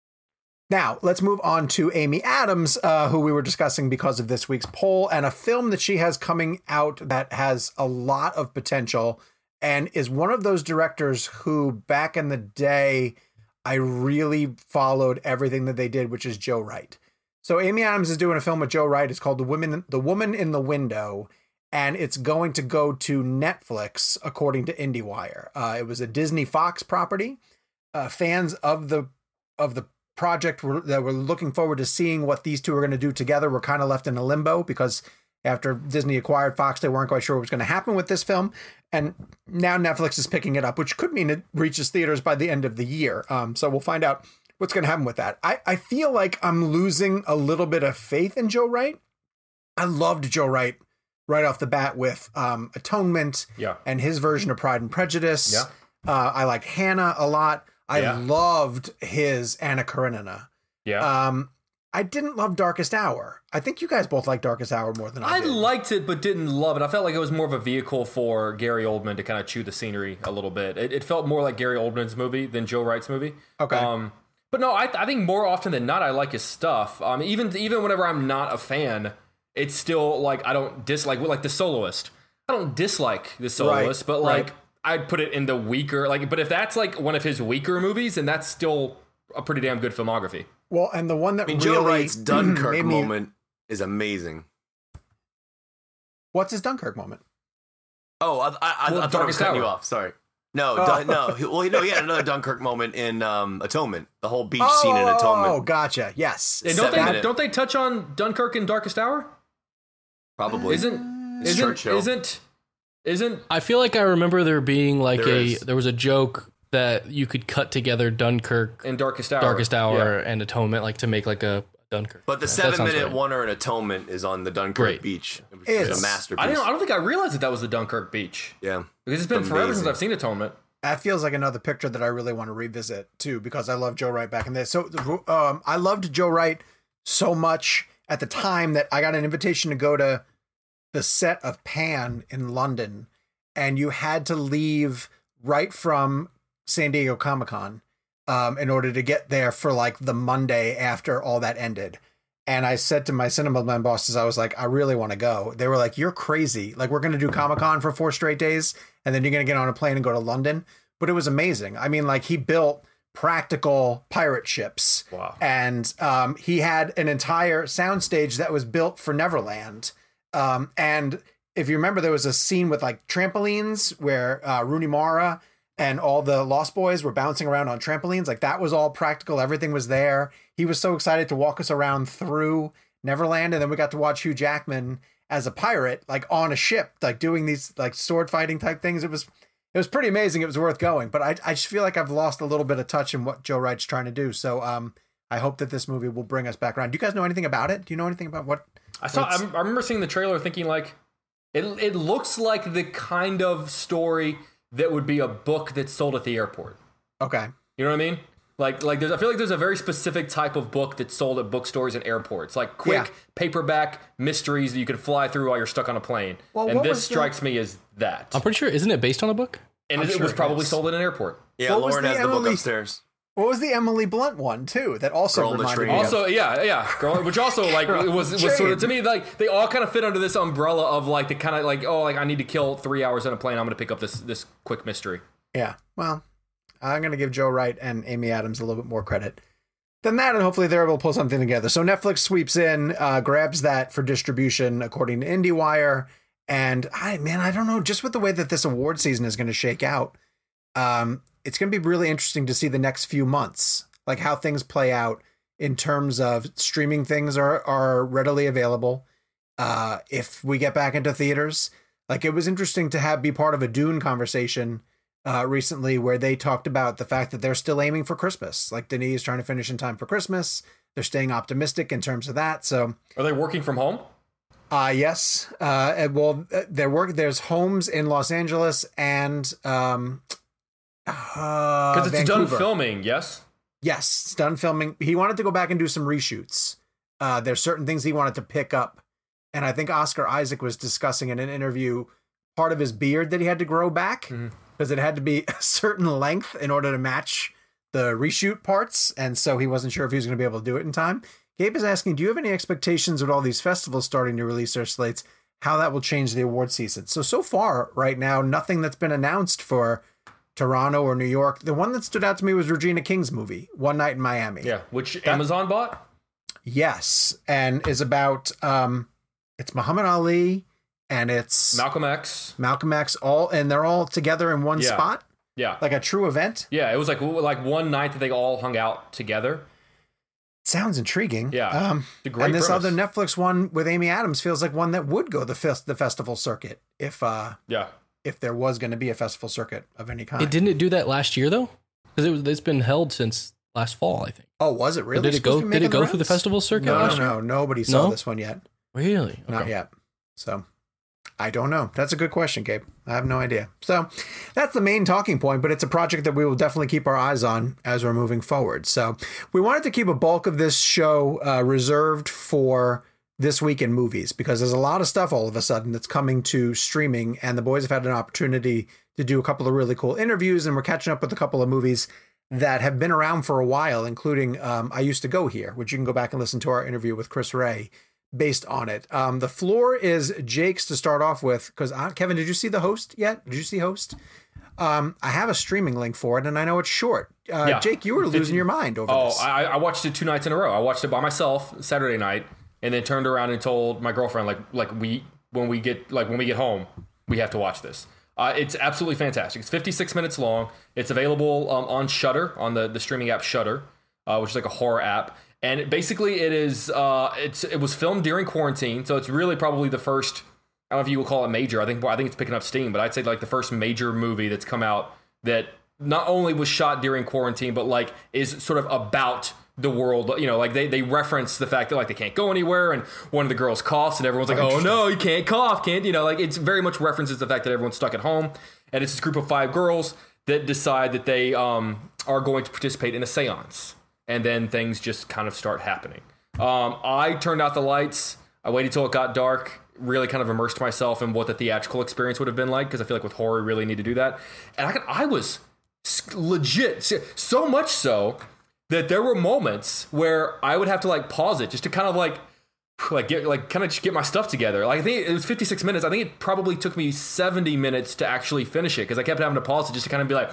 Now, let's move on to Amy Adams, uh, who we were discussing because of this week's poll, and a film that she has coming out that has a lot of potential and is one of those directors who back in the day, I really followed everything that they did, which is Joe Wright. So Amy Adams is doing a film with Joe Wright. It's called The Woman, The Woman in the Window, and it's going to go to Netflix, according to IndieWire. Uh, it was a Disney Fox property. Uh, fans of the of the project were, that were looking forward to seeing what these two are going to do together were kind of left in a limbo because after Disney acquired Fox. They weren't quite sure what was going to happen with this film. And now Netflix is picking it up, which could mean it reaches theaters by the end of the year. Um, so we'll find out what's going to happen with that. I, I feel like I'm losing a little bit of faith in Joe Wright. I loved Joe Wright right off the bat with um, Atonement yeah. and his version of Pride and Prejudice. Yeah. Uh, I liked Hannah a lot. I Yeah. loved his Anna Karenina. Yeah. Um, I didn't love Darkest Hour. I think you guys both like Darkest Hour more than I, I did. liked it, but didn't love it. I felt like it was more of a vehicle for Gary Oldman to kind of chew the scenery a little bit. It, it felt more like Gary Oldman's movie than Joe Wright's movie. Okay. Um, but no, I, I think more often than not, I like his stuff. Um, even even whenever I'm not a fan, it's still like I don't dislike like The Soloist. I don't dislike The Soloist, Right, but like right. I'd put it in the weaker. Like, but if that's like one of his weaker movies, then that's still a pretty damn good filmography. Well, and the one that I mean, really Joe Wright's Dunkirk made me- moment is amazing. What's his Dunkirk moment? Oh, I, I, I, Well, I thought I was Darkest cutting you Hour. off. Sorry. No, Oh. Dun- no. He- Well, no, he had another Dunkirk moment in um, Atonement. The whole beach scene in Oh, Atonement. gotcha. Yes. And don't Seven they minute. don't they touch on Dunkirk in Darkest Hour? Probably. Isn't It's isn't Churchill. isn't isn't I feel like I remember there being like There a is. there was a joke that you could cut together Dunkirk, in Darkest Hour? Darkest Hour, Yeah. and Atonement, like to make like a Dunkirk. But the Yeah, that seven sounds minute right. one or an Atonement is on the Dunkirk Great. beach. It was It's- a masterpiece. I don't. I don't think I realized that that was the Dunkirk beach Yeah. because it's been forever since Amazing. I've seen Atonement. That feels like another picture that I really want to revisit too, because I love Joe Wright back in there. So um, I loved Joe Wright so much at the time that I got an invitation to go to the set of Pan in London, and you had to leave right from San Diego Comic-Con um, in order to get there for like the Monday after all that ended. And I said to my Cinemaman bosses, I was like, I really want to go. They were like, you're crazy. Like, we're going to do Comic-Con for four straight days, and then you're going to get on a plane and go to London. But it was amazing. I mean, like, he built practical pirate ships. Wow. And um, he had an entire soundstage that was built for Neverland. Um, and if you remember, there was a scene with, like, trampolines where uh, Rooney Mara and all the Lost Boys were bouncing around on trampolines. Like, that was all practical. Everything was there. He was so excited to walk us around through Neverland. And then we got to watch Hugh Jackman as a pirate, like on a ship, like doing these like sword fighting type things. It was, it was pretty amazing. It was worth going, but I, I just feel like I've lost a little bit of touch in what Joe Wright's trying to do. So um, I hope that this movie will bring us back around. Do you guys know anything about it? Do you know anything about what? I saw. I, what's- I remember seeing the trailer, thinking like, it. It looks like the kind of story that would be a book that's sold at the airport. Okay. You know what I mean? Like, like there's. I feel like there's a very specific type of book that's sold at bookstores and airports, like quick Yeah. paperback mysteries that you can fly through while you're stuck on a plane. Well, and what this was the- strikes me as that. I'm pretty sure, isn't it based on a book? and I'm it, sure was it probably is. sold at an airport. Yeah, What was Lauren the has the book Emily- upstairs. What was the Emily Blunt one too? That also Girl on the reminded Train. me. Also, yeah, yeah, girl, which also like it was was sort of to me like they all kind of fit under this umbrella of like the kind of like oh like I need to kill three hours on a plane. I'm going to pick up this this quick mystery. Yeah. Well, I'm going to give Joe Wright and Amy Adams a little bit more credit than that, and hopefully they're able to pull something together. So Netflix sweeps in, uh, grabs that for distribution, according to IndieWire. And I, man, I don't know, just with the way that this award season is going to shake out, um, it's going to be really interesting to see the next few months, like how things play out in terms of streaming things are are readily available. Uh, if we get back into theaters, like it was interesting to have be part of a Dune conversation uh, recently where they talked about the fact that they're still aiming for Christmas. Like Denis is trying to finish in time for Christmas. They're staying optimistic in terms of that. So, Are they working from home? uh, yes, uh, and well, there work. There's homes in Los Angeles and um, uh, Because it's done Vancouver. filming. Yes. Yes, it's done filming. He wanted to go back and do some reshoots. Uh, there's certain things he wanted to pick up. And I think Oscar Isaac was discussing in an interview part of his beard that he had to grow back because it had to be a certain length in order to match the reshoot parts. And so he wasn't sure if he was going to be able to do it in time. Gabe is asking, do you have any expectations with all these festivals starting to release their slates, how that will change the award season? So, so far right now, nothing that's been announced for Toronto or New York. The one that stood out to me was Regina King's movie, One Night in Miami. Yeah. Which Amazon bought. Yes, and is about um, it's Muhammad Ali and it's Malcolm X. Malcolm X, all and they're all together in one Yeah. spot, Yeah. like a true event. Yeah. It was like like one night that they all hung out together. Sounds intriguing. Yeah, Um, it's a great and this premise. other Netflix one with Amy Adams feels like one that would go the fest- the festival circuit if uh, Yeah. if there was going to be a festival circuit of any kind. It didn't it do that last year though? Because it was it's been held since last fall, I think. Oh, was it really? Did it supposed go? to be Did it making go the through the rounds? festival circuit No, last no, year? no. Nobody saw No? this one yet. Really? Not Okay. yet. So I don't know. That's a good question, Gabe. I have no idea. So that's the main talking point, but it's a project that we will definitely keep our eyes on as we're moving forward. So we wanted to keep a bulk of this show uh, reserved for this week in movies because there's a lot of stuff all of a sudden that's coming to streaming, and the boys have had an opportunity to do a couple of really cool interviews, and we're catching up with a couple of movies that have been around for a while, including um, I Used to Go Here, which you can go back and listen to our interview with Chris Ray based on it. Um, the floor is Jake's to start off with, because Kevin, did you see the host yet? Did you see Host? Um, I have a streaming link for it, and I know it's short. Uh, Yeah. Jake, you were losing your mind over Oh, this. I, I watched it two nights in a row. I watched it by myself Saturday night, and then turned around and told my girlfriend, like, like we when we get like when we get home, we have to watch this. Uh, it's absolutely fantastic. It's fifty-six minutes long. It's available um, on Shudder, on the, the streaming app Shudder, uh, which is like a horror app. And it, basically, it is uh, it's it was filmed during quarantine, so it's really probably the first. I don't know if you will call it major. I think I think it's picking up steam, but I'd say like the first major movie that's come out that not only was shot during quarantine, but like is sort of about the world. You know, like they they reference the fact that like they can't go anywhere, and one of the girls coughs, and everyone's like, "Oh no, you can't cough, can't." You know, like it's very much references the fact that everyone's stuck at home, and it's this group of five girls that decide that they um are going to participate in a seance. And then things just kind of start happening. Um, I turned out the lights. I waited till it got dark, really kind of immersed myself in what the theatrical experience would have been like, because I feel like with horror, you really need to do that. And I, could, I was legit, so much so that there were moments where I would have to like pause it just to kind of like, like get like kind of just get my stuff together. Like I think it was fifty-six minutes. I think it probably took me seventy minutes to actually finish it because I kept having to pause it just to kind of be like,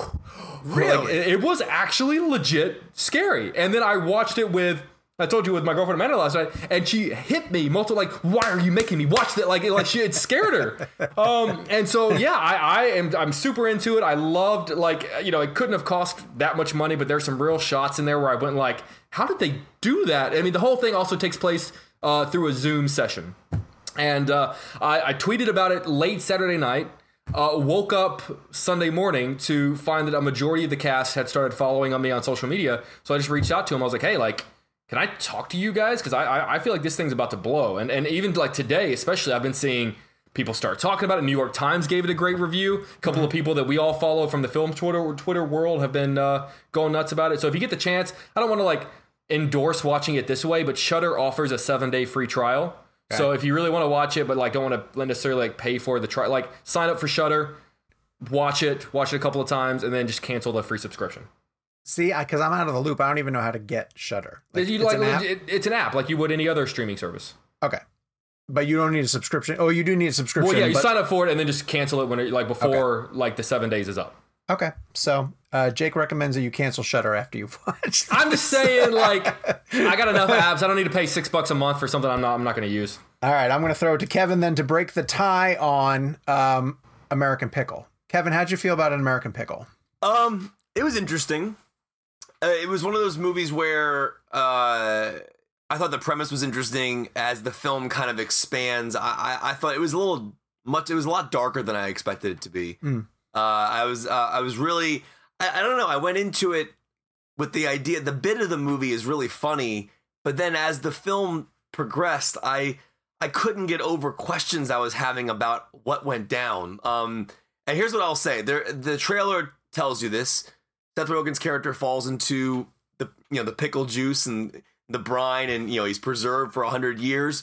really? Like, it, it was actually legit scary. And then I watched it with, I told you with my girlfriend Amanda last night, and she hit me multiple, like, why are you making me watch that? Like, like she, it scared her. Um, and so, yeah, I, I am, I'm super into it. I loved, like, you know, it couldn't have cost that much money, but there's some real shots in there where I went like, how did they do that? I mean, the whole thing also takes place uh, through a Zoom session. And uh, I, I tweeted about it late Saturday night. Uh, woke up Sunday morning to find that a majority of the cast had started following on me on social media. So I just reached out to them. I was like, hey, like, can I talk to you guys? Because I, I I feel like this thing's about to blow. And and even like today, especially, I've been seeing people start talking about it. New York Times gave it a great review. A couple mm-hmm. of people that we all follow from the film Twitter Twitter world have been uh, going nuts about it. So if you get the chance, I don't want to like endorse watching it this way, but Shudder offers a seven day free trial. Okay. So if you really want to watch it, but like don't want to necessarily like pay for the trial, like sign up for Shudder, watch it, watch it a couple of times, and then just cancel the free subscription. See, because I'm out of the loop. I don't even know how to get Shudder. Like, you, it's, like, an app? It, it's an app like you would any other streaming service. Okay. But you don't need a subscription. Oh, you do need a subscription. Well, yeah, you but... sign up for it and then just cancel it when it, like before okay. like the seven days is up. Okay. So uh, Jake recommends that you cancel Shudder after you've watched. I'm just saying, like, I got enough apps. I don't need to pay six bucks a month for something I'm not I'm not going to use. All right, I'm going to throw it to Kevin then to break the tie on um, American Pickle. Kevin, how'd you feel about an American Pickle? Um, it was interesting. Uh, it was one of those movies where uh, I thought the premise was interesting. As the film kind of expands, I, I, I thought it was a little much. It was a lot darker than I expected it to be. Mm. Uh, I was uh, I was really I, I don't know. I went into it with the idea. The bit of the movie is really funny, but then as the film progressed, I I couldn't get over questions I was having about what went down. Um, and here's what I'll say: there, the trailer tells you this. Seth Rogen's character falls into the you know the pickle juice and the brine, and you know he's preserved for a hundred years.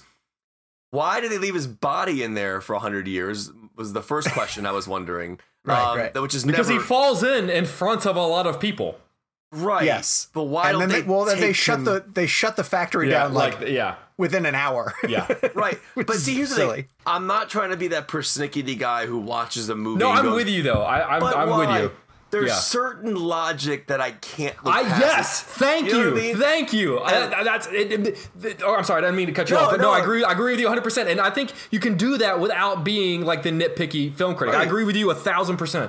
Why did they leave his body in there for a hundred years? Was the first question I was wondering. right, um, right. Which is because never... he falls in in front of a lot of people. Right. Yes. But why and don't then they? they well, then take they shut him... the they shut the factory yeah, down like, like yeah within an hour. Yeah. Right. But see, here's silly. the thing. I'm not trying to be that persnickety guy who watches a movie. No, and I'm goes, with you though. I, I'm but I'm why? with you. There's Yeah. certain logic that I can't look I past. yes, thank You know you, what I mean? thank you. And- I, that's it, it, it, oh, I'm sorry, I didn't mean to cut you No, off, but no, no. I agree. I agree with you one hundred percent, and I think you can do that without being like the nitpicky film critic. I Right. agree with you a thousand percent.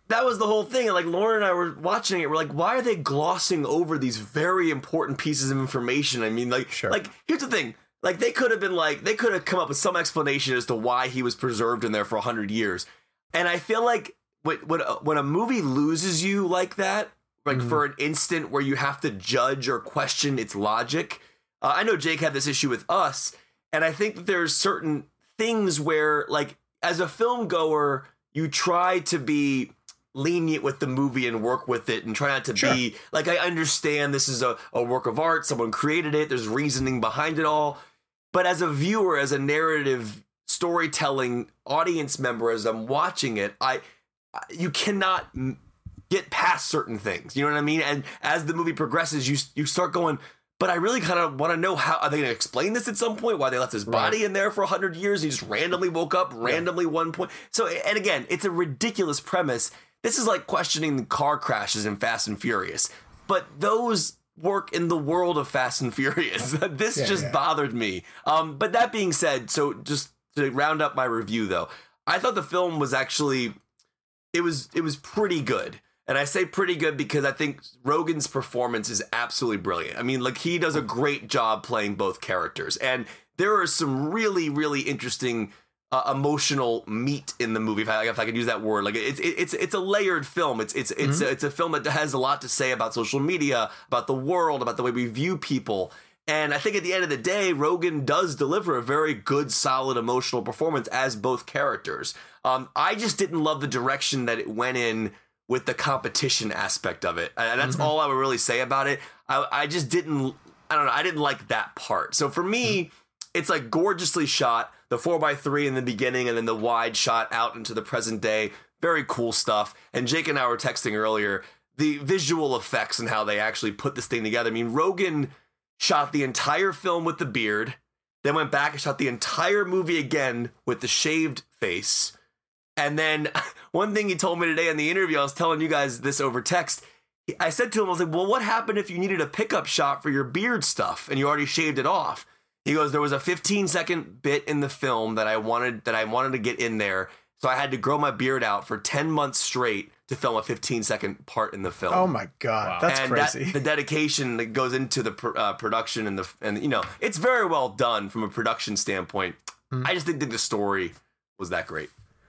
that was the whole thing. And like Lauren and I were watching it. We're like, why are they glossing over these very important pieces of information? I mean, like, Sure. like here's the thing. Like they could have been like, they could have come up with some explanation as to why he was preserved in there for a hundred years. And I feel like when, when, a, when a movie loses you like that, like mm-hmm. for an instant where you have to judge or question its logic. Uh, I know Jake had this issue with Us. And I think that there's certain things where like as a film goer, you try to be lenient with the movie and work with it and try not to sure. be like, I understand this is a, a work of art. Someone created it. There's reasoning behind it all. But as a viewer, as a narrative storytelling audience member, as I'm watching it, I you cannot get past certain things. You know what I mean? And as the movie progresses, you you start going, but I really kind of want to know how are they going to explain this at some point? Why they left his body right. in there for a hundred years? He just randomly woke up, randomly yeah. one point. So, and again, it's a ridiculous premise. This is like questioning the car crashes in Fast and Furious, but those work in the world of Fast and Furious. This yeah, just yeah. bothered me. Um, but that being said, so just to round up my review, though, I thought the film was actually it was it was pretty good. And I say pretty good because I think Rogen's performance is absolutely brilliant. I mean, like he does a great job playing both characters. And there are some really, really interesting uh, emotional meat in the movie, if I, if I could use that word. Like it's it's it's a layered film. It's it's it's mm-hmm. a, it's a film that has a lot to say about social media, about the world, about the way we view people. And I think at the end of the day, Rogen does deliver a very good, solid emotional performance as both characters. Um, I just didn't love the direction that it went in with the competition aspect of it. And that's mm-hmm. all I would really say about it. I, I just didn't, I don't know, I didn't like that part. So for me, mm-hmm. it's like gorgeously shot, the four by three in the beginning and then the wide shot out into the present day. Very cool stuff. And Jake and I were texting earlier, the visual effects and how they actually put this thing together. I mean, Rogen shot the entire film with the beard, then went back and shot the entire movie again with the shaved face. And then one thing he told me today in the interview, I was telling you guys this over text. I said to him, I was like, well, what happened if you needed a pickup shot for your beard stuff and you already shaved it off? He goes, there was a fifteen second bit in the film that I wanted that I wanted to get in there. So I had to grow my beard out for ten months straight to film a fifteen second part in the film. Oh my God. Wow. That's and crazy. That, the dedication that goes into the pr- uh, production and the, and you know, it's very well done from a production standpoint. Mm. I just didn't think the story was that great.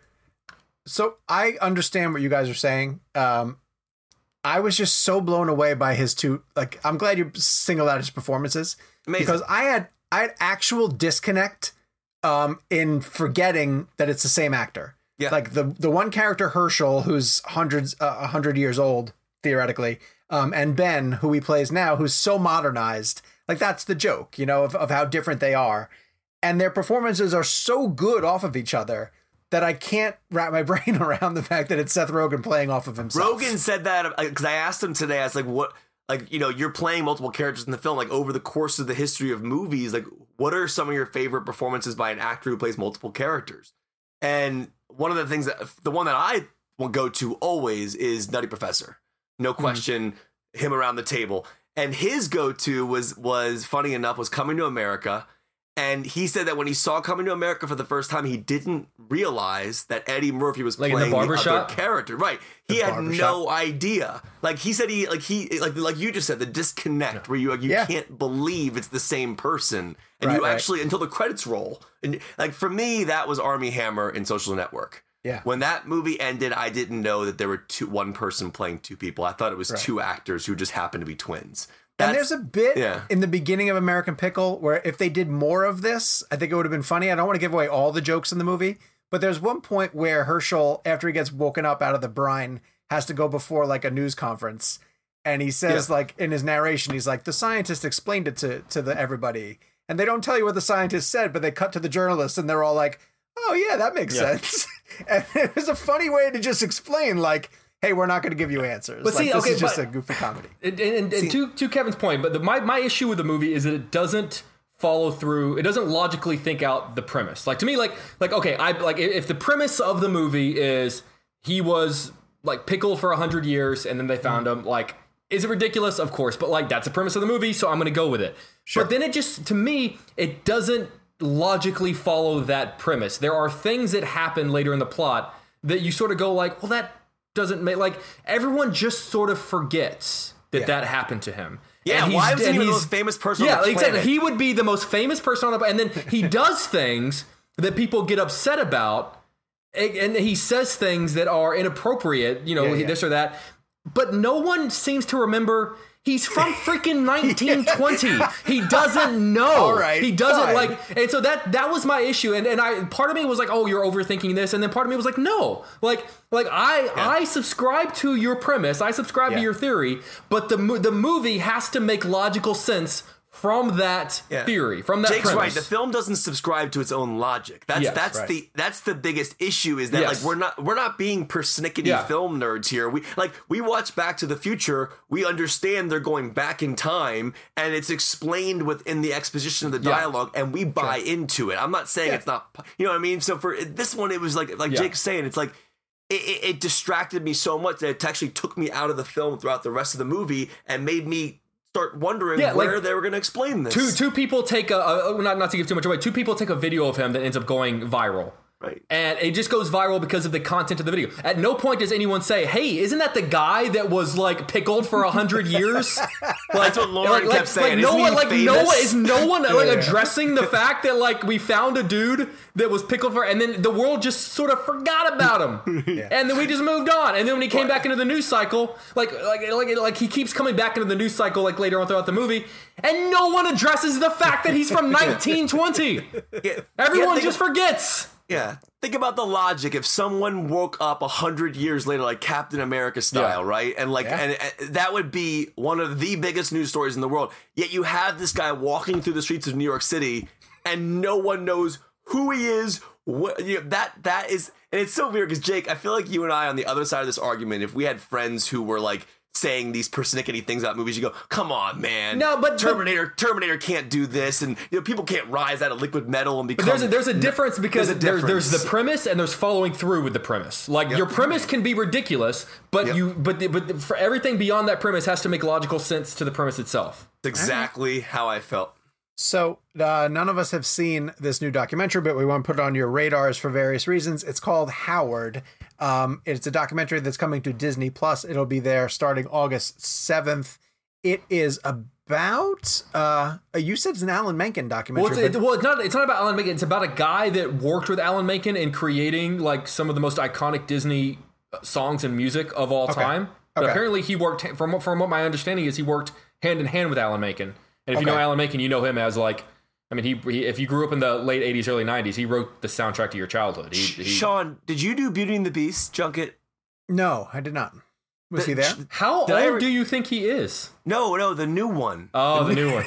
So I understand what you guys are saying. Um, I was just so blown away by his two. Like, I'm glad you singled out his performances. Amazing. Because I had I had actual disconnect um, in forgetting that it's the same actor. Yeah. Like the the one character Herschel, who's hundreds a uh, hundred years old theoretically, um, and Ben, who he plays now, who's so modernized. Like that's the joke, you know, of of how different they are, and their performances are so good off of each other that I can't wrap my brain around the fact that it's Seth Rogen playing off of himself. Rogen said that because I asked him today, I was like, what, like, you know, you're playing multiple characters in the film, like over the course of the history of movies, like what are some of your favorite performances by an actor who plays multiple characters? And one of the things that, the one that I will go to always is Nutty Professor. No question, mm-hmm. him around the table. And his go-to was, was funny enough, was Coming to America. And he said that when he saw Coming to America for the first time, he didn't realize that Eddie Murphy was like playing in the, the shop? other character. Right. He the had no shop. idea. Like he said, he like he like like you just said, the disconnect yeah. where you like, you yeah. can't believe it's the same person, and right, you actually right. until the credits roll. And like for me, that was Armie Hammer in Social Network. Yeah. When that movie ended, I didn't know that there were two one person playing two people. I thought it was right. two actors who just happened to be twins. That's, and there's a bit yeah. in the beginning of American Pickle where if they did more of this, I think it would have been funny. I don't want to give away all the jokes in the movie, but there's one point where Herschel, after he gets woken up out of the brine, has to go before like a news conference. And he says, yeah. like in his narration, he's like, the scientist explained it to, to the everybody. And they don't tell you what the scientist said, but they cut to the journalists and they're all like, oh yeah, that makes yeah. sense. And it was a funny way to just explain like, hey, we're not going to give you answers. But like, see, this okay, is just but, a goofy comedy. And, and, and to, to Kevin's point, but the, my, my issue with the movie is that it doesn't follow through. It doesn't logically think out the premise. Like to me, like, like, okay, I like if the premise of the movie is he was like pickled for a hundred years and then they found him, like, is it ridiculous? Of course. But like, that's the premise of the movie. So I'm going to go with it. Sure. But then it just, to me, it doesn't logically follow that premise. There are things that happen later in the plot that you sort of go like, well, that doesn't make like everyone just sort of forgets that Yeah. that happened to him. Yeah, And why he's- was he and the he's- most famous person Yeah, on the exactly. planet? He would be the most famous person on the and then he does things that people get upset about, and and he says things that are inappropriate, you know, Yeah, yeah. this or that. But no one seems to remember he's from freaking nineteen twenty. He doesn't know. All right, he doesn't fine. like, and so that that was my issue. And and I part of me was like, oh, you're overthinking this, and then part of me was like, no, like like I I subscribe to your premise, I subscribe Yeah. to your theory, but the mo- the movie has to make logical sense from that Yeah. theory, from that Jake's premise. right. The film doesn't subscribe to its own logic. That's Yes, that's right. the that's the biggest issue is that Yes. like we're not we're not being persnickety Yeah. film nerds here. We like we watch Back to the Future. We understand they're going back in time, and it's explained within the exposition of the Yeah. dialogue, and we buy into it. I'm not saying Yeah. it's not. You know what I mean? So for this one, it was like like Yeah. Jake's saying, it's like. It, it, it distracted me so much that it actually took me out of the film throughout the rest of the movie and made me start wondering Yeah, like, where they were going to explain this. Two two people take a, a not not to give too much away. Two people take a video of him that ends up going viral. Right. And it just goes viral because of the content of the video. At no point does anyone say, "Hey, isn't that the guy that was like pickled for a hundred years?" Like, That's what Lauren kept saying. Like no Isn't one, he like no famous? one is no one like addressing the fact that like we found a dude that was pickled for, and then the world just sort of forgot about him, and then we just moved on. And then when he came back into the news cycle, like like like like he keeps coming back into the news cycle like later on throughout the movie, and no one addresses the fact that he's from nineteen twenty. Yeah, Everyone think just of- forgets. Yeah. Think about the logic if someone woke up a hundred years later, like Captain America style, Yeah. right? And like, Yeah. and, and that would be one of the biggest news stories in the world. Yet you have this guy walking through the streets of New York City, and no one knows who he is. What you know, that that is, and it's so weird because Jake, I feel like you and I on the other side of this argument, if we had friends who were like saying these persnickety things about movies, you go, come on, man. No, but- Terminator, Terminator can't do this, and you know people can't rise out of liquid metal and become. There's a, there's a difference because There's a there's, there's difference. the premise and there's following through with the premise. Like your premise can be ridiculous, but Yep. you but the- but for everything beyond that premise has to make logical sense to the premise itself. That's exactly how I felt. So uh, none of us have seen this new documentary, but we want to put it on your radars for various reasons. It's called Howard. Um, it's a documentary that's coming to Disney Plus. It'll be there starting August seventh. It is about uh, you said it's an Alan Menken documentary. Well, it's, but- it, well, it's not it's not about Alan Menken. It's about a guy that worked with Alan Menken in creating like some of the most iconic Disney songs and music of all time. But Okay. apparently, he worked from from what my understanding is, he worked hand in hand with Alan Menken. And if you know Okay. Alan Menken, you know him as like. I mean, he, he if you grew up in the late eighties, early nineties, he wrote the soundtrack to your childhood. He, he, Sean, did you do Beauty and the Beast junket? no, I did not. Was he there? How Did I old ever- do you think he is? No, no, the new one. Oh, the new one.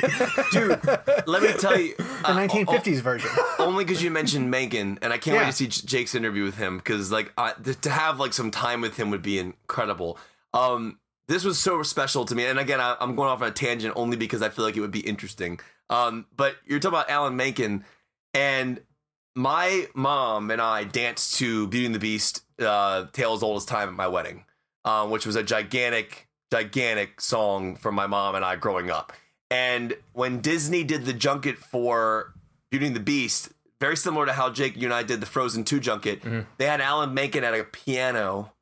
Dude, let me tell you. The nineteen fifties version. Only because you mentioned Menken, and I can't Yeah. wait to see J- Jake's interview with him because, like, I, th- to have like some time with him would be incredible. Um, this was so special to me, and again, I, I'm going off on a tangent only because I feel like it would be interesting. Um, but you're talking about Alan Menken, and my mom and I danced to Beauty and the Beast, uh, "Tale as Old as Time" at my wedding, um, which was a gigantic, gigantic song from my mom and I growing up. And when Disney did the junket for Beauty and the Beast, very similar to how Jake, you and I did the Frozen two junket, they had Alan Menken at a piano.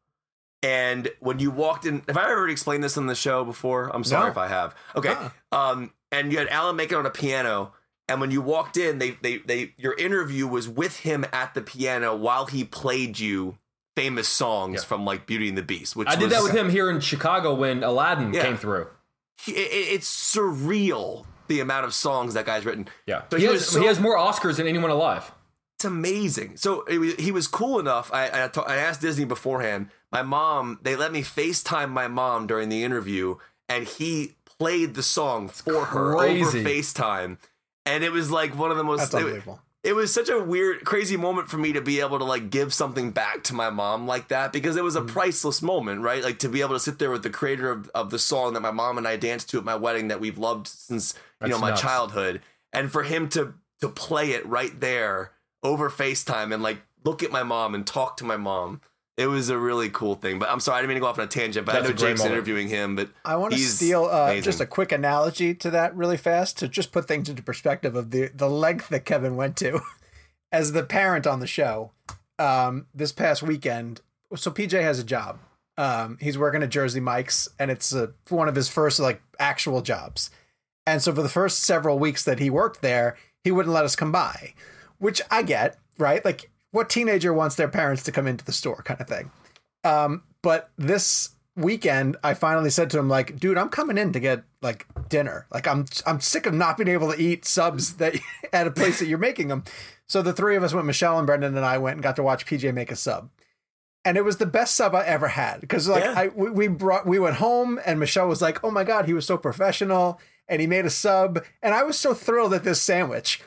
And when you walked in, have I ever explained this on the show before? I'm sorry No. if I have. Okay. Um, and you had Alan Menken on a piano. And when you walked in, they, they, they, your interview was with him at the piano while he played you famous songs from like Beauty and the Beast. Which I did was, that with him here in Chicago when Aladdin Yeah. came through. He, it, it's surreal the amount of songs that guy's written. Yeah, So he, he has, was so- he has more Oscars than anyone alive. It's amazing. So it was, he was cool enough. I I, ta- I asked Disney beforehand. My mom, they let me FaceTime my mom during the interview, and he played the song for her over crazy. FaceTime. And it was like one of the most. That's it- unbelievable. It, was such a weird, crazy moment for me to be able to like give something back to my mom like that because it was a priceless moment, right? Like to be able to sit there with the creator of, of the song that my mom and I danced to at my wedding that we've loved since you That's know my nuts. childhood, and for him to to play it right there over FaceTime and like look at my mom and talk to my mom. It was a really cool thing. But I'm sorry, I didn't mean to go off on a tangent, but That's I a know great Jake's moment. interviewing him, but I want to he's steal uh, amazing. just a quick analogy to that really fast to just put things into perspective of the, the length that Kevin went to as the parent on the show. Um, this past weekend, so P J has a job. Um, he's working at Jersey Mike's, and it's uh, one of his first like actual jobs. And so for the first several weeks that he worked there, he wouldn't let us come by, which I get, right? Like, what teenager wants their parents to come into the store, kind of thing. Um, but this weekend, I finally said to him, like, dude, I'm coming in to get like dinner. Like, I'm I'm sick of not being able to eat subs that at a place that you're making them. So the three of us went. Michelle and Brendan and I went and got to watch P J make a sub. And it was the best sub I ever had because like yeah. I we, we brought we went home and Michelle was like, oh my God, he was so professional and he made a sub. And I was so thrilled at this sandwich.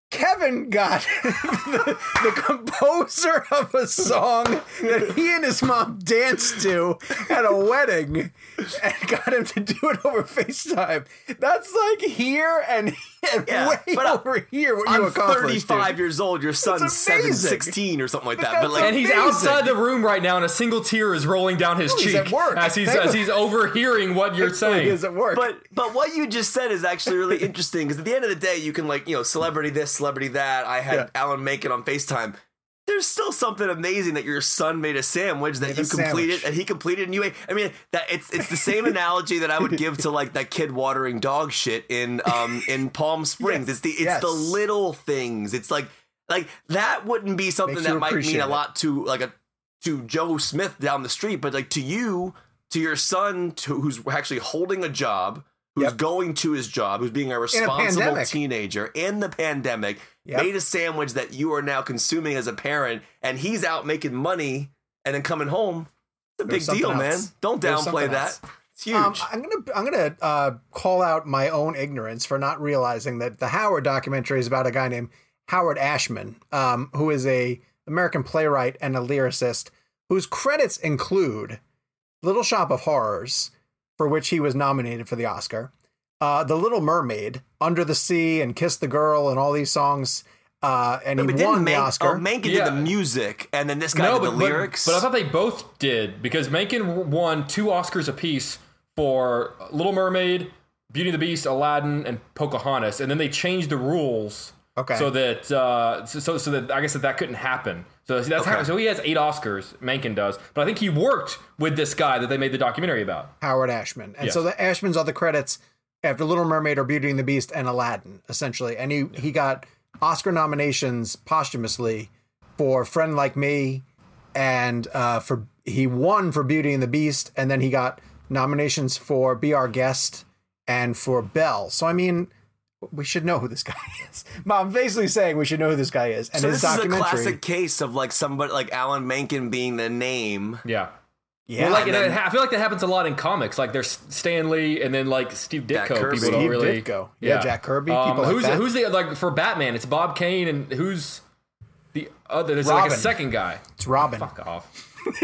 Kevin got the, the composer of a song that he and his mom danced to at a wedding and got him to do it over FaceTime. That's like here and, and yeah, way but over here what I'm you accomplished. thirty-five dude. years old. Your son's seven, sixteen or something like that. But like, and he's amazing. outside the room right now, and a single tear is rolling down his Oh, cheek he's at work. as he's as he's overhearing what you're saying. He is at work. But but what you just said is actually really interesting because at the end of the day, you can like you know celebrity this, celebrity that. I had Yeah. Alan Menken on FaceTime. There's still something amazing that your son made a sandwich that Made you a completed sandwich. and he completed and you ate. I mean that it's it's the same analogy that I would give to like that kid watering dog shit in um in Palm Springs. Yes. It's the it's Yes. the little things. It's like like that wouldn't be something Makes that you might mean appreciate a it. lot to like a to Joe Smith down the street, but like to you, to your son, to who's actually holding a job, who's Yep. going to his job, who's being a responsible pandemic. teenager in the pandemic, Yep. made a sandwich that you are now consuming as a parent, and he's out making money and then coming home. It's a There's big deal, something man. else. Don't There's downplay something that. else. It's huge. Um, I'm gonna I'm gonna uh, call out my own ignorance for not realizing that the Howard documentary is about a guy named Howard Ashman, um, who is a American playwright and a lyricist whose credits include Little Shop of Horrors, for which he was nominated for the Oscar, uh, The Little Mermaid, Under the Sea, and Kiss the Girl, and all these songs. Uh, and No, he but didn't won the Mank- Oscar. Oh, Menken Yeah. did the music, and then this guy No, did but, the but- lyrics. But I thought they both did because Menken won two Oscars apiece for Little Mermaid, Beauty and the Beast, Aladdin, and Pocahontas, and then they changed the rules Okay. so that uh, so so that I guess that, that couldn't happen. So that's Okay. how, so he has eight Oscars. Menken does, but I think he worked with this guy that they made the documentary about. Howard Ashman. And Yes. so the Ashmans are the credits after Little Mermaid or Beauty and the Beast and Aladdin, essentially. And he, he got Oscar nominations posthumously for Friend Like Me, and uh, for he won for Beauty and the Beast, and then he got nominations for Be Our Guest and for Belle. So, I mean, we should know who this guy is. I'm basically saying we should know who this guy is. And so his this is a documentary, classic case of like somebody like Alan Menken being the name. Yeah. yeah, Well, like and and then- I feel like that happens a lot in comics. Like there's Stan Lee and then like Steve Jack Ditko. Kirby. People don't Steve really. Ditko. Yeah, Jack Kirby, people like who's that. who's the like for Batman? It's Bob Kane and who's the other? There's like Robin. a second guy. it's Robin. Fuck off.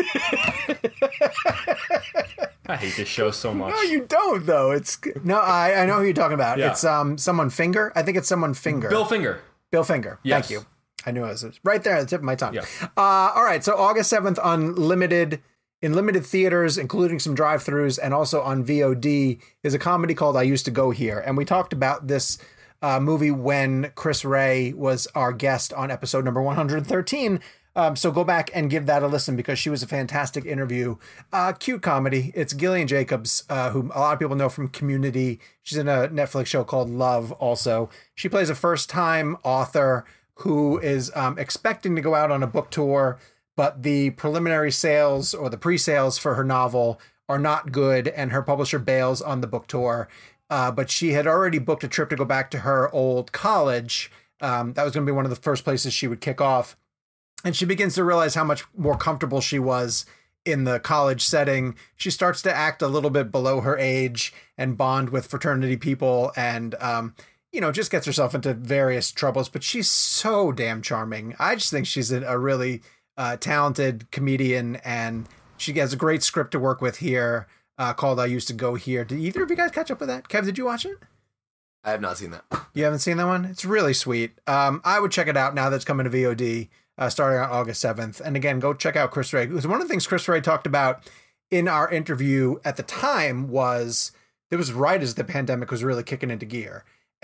I hate this show so much. No, you don't though. It's no, I, I know who you're talking about. Yeah. It's um someone Finger. I think it's someone Finger. Bill Finger. Bill Finger. Yes. Thank you. I knew it was right there at the tip of my tongue. Yeah. Uh, all right. So August seventh on limited in limited theaters, including some drive-throughs, and also on V O D, is a comedy called I Used to Go Here, and we talked about this uh, movie when Chris Ray was our guest on episode number one hundred thirteen. Um, so go back and give that a listen because she was a fantastic interview. Uh, cute comedy. It's Gillian Jacobs, uh, who a lot of people know from Community. She's in a Netflix show called Love also. She plays a first-time author who is um, expecting to go out on a book tour, but the preliminary sales or the pre-sales for her novel are not good, and her publisher bails on the book tour. Uh, but she had already booked a trip to go back to her old college. Um, that was going to be one of the first places she would kick off. And she begins to realize how much more comfortable she was in the college setting. She starts to act a little bit below her age and bond with fraternity people and, um, you know, just gets herself into various troubles. But she's so damn charming. I just think she's a, a really uh, talented comedian, and she has a great script to work with here uh, called I Used to Go Here. Did either of you guys catch up with that? Kev, did you watch it? I have not seen that. You haven't seen that one? It's really sweet. Um, I would check it out now that it's coming to V O D. Uh, starting on August seventh. And again, go check out Chris Ray. Because one of the things Chris Ray talked about in our interview at the time was, it was right as the pandemic was really kicking into gear.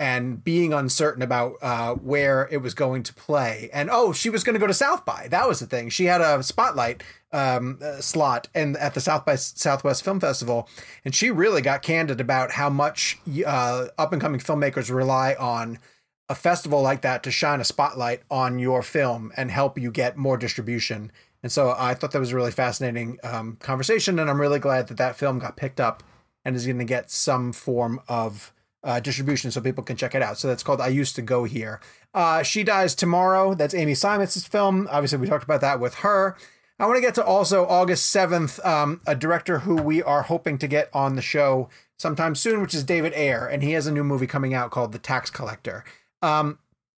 and being uncertain about uh, where it was going to play. And oh, she was going to go to South by. That was the thing. She had a spotlight um, uh, slot and at the South by Southwest Film Festival, and she really got candid about how much uh, up and coming filmmakers rely on a festival like that to shine a spotlight on your film and help you get more distribution. And so I thought that was a really fascinating um, conversation, and I'm really glad that that film got picked up and is going to get some form of Uh, distribution so people can check it out. So that's called I Used to Go Here. Uh, She Dies Tomorrow. That's Amy Simons' film. Obviously, we talked about that with her. I want to get to also August seventh, um, a director who we are hoping to get on the show sometime soon, which is David Ayer. And he has a new movie coming out called The Tax Collector. Um,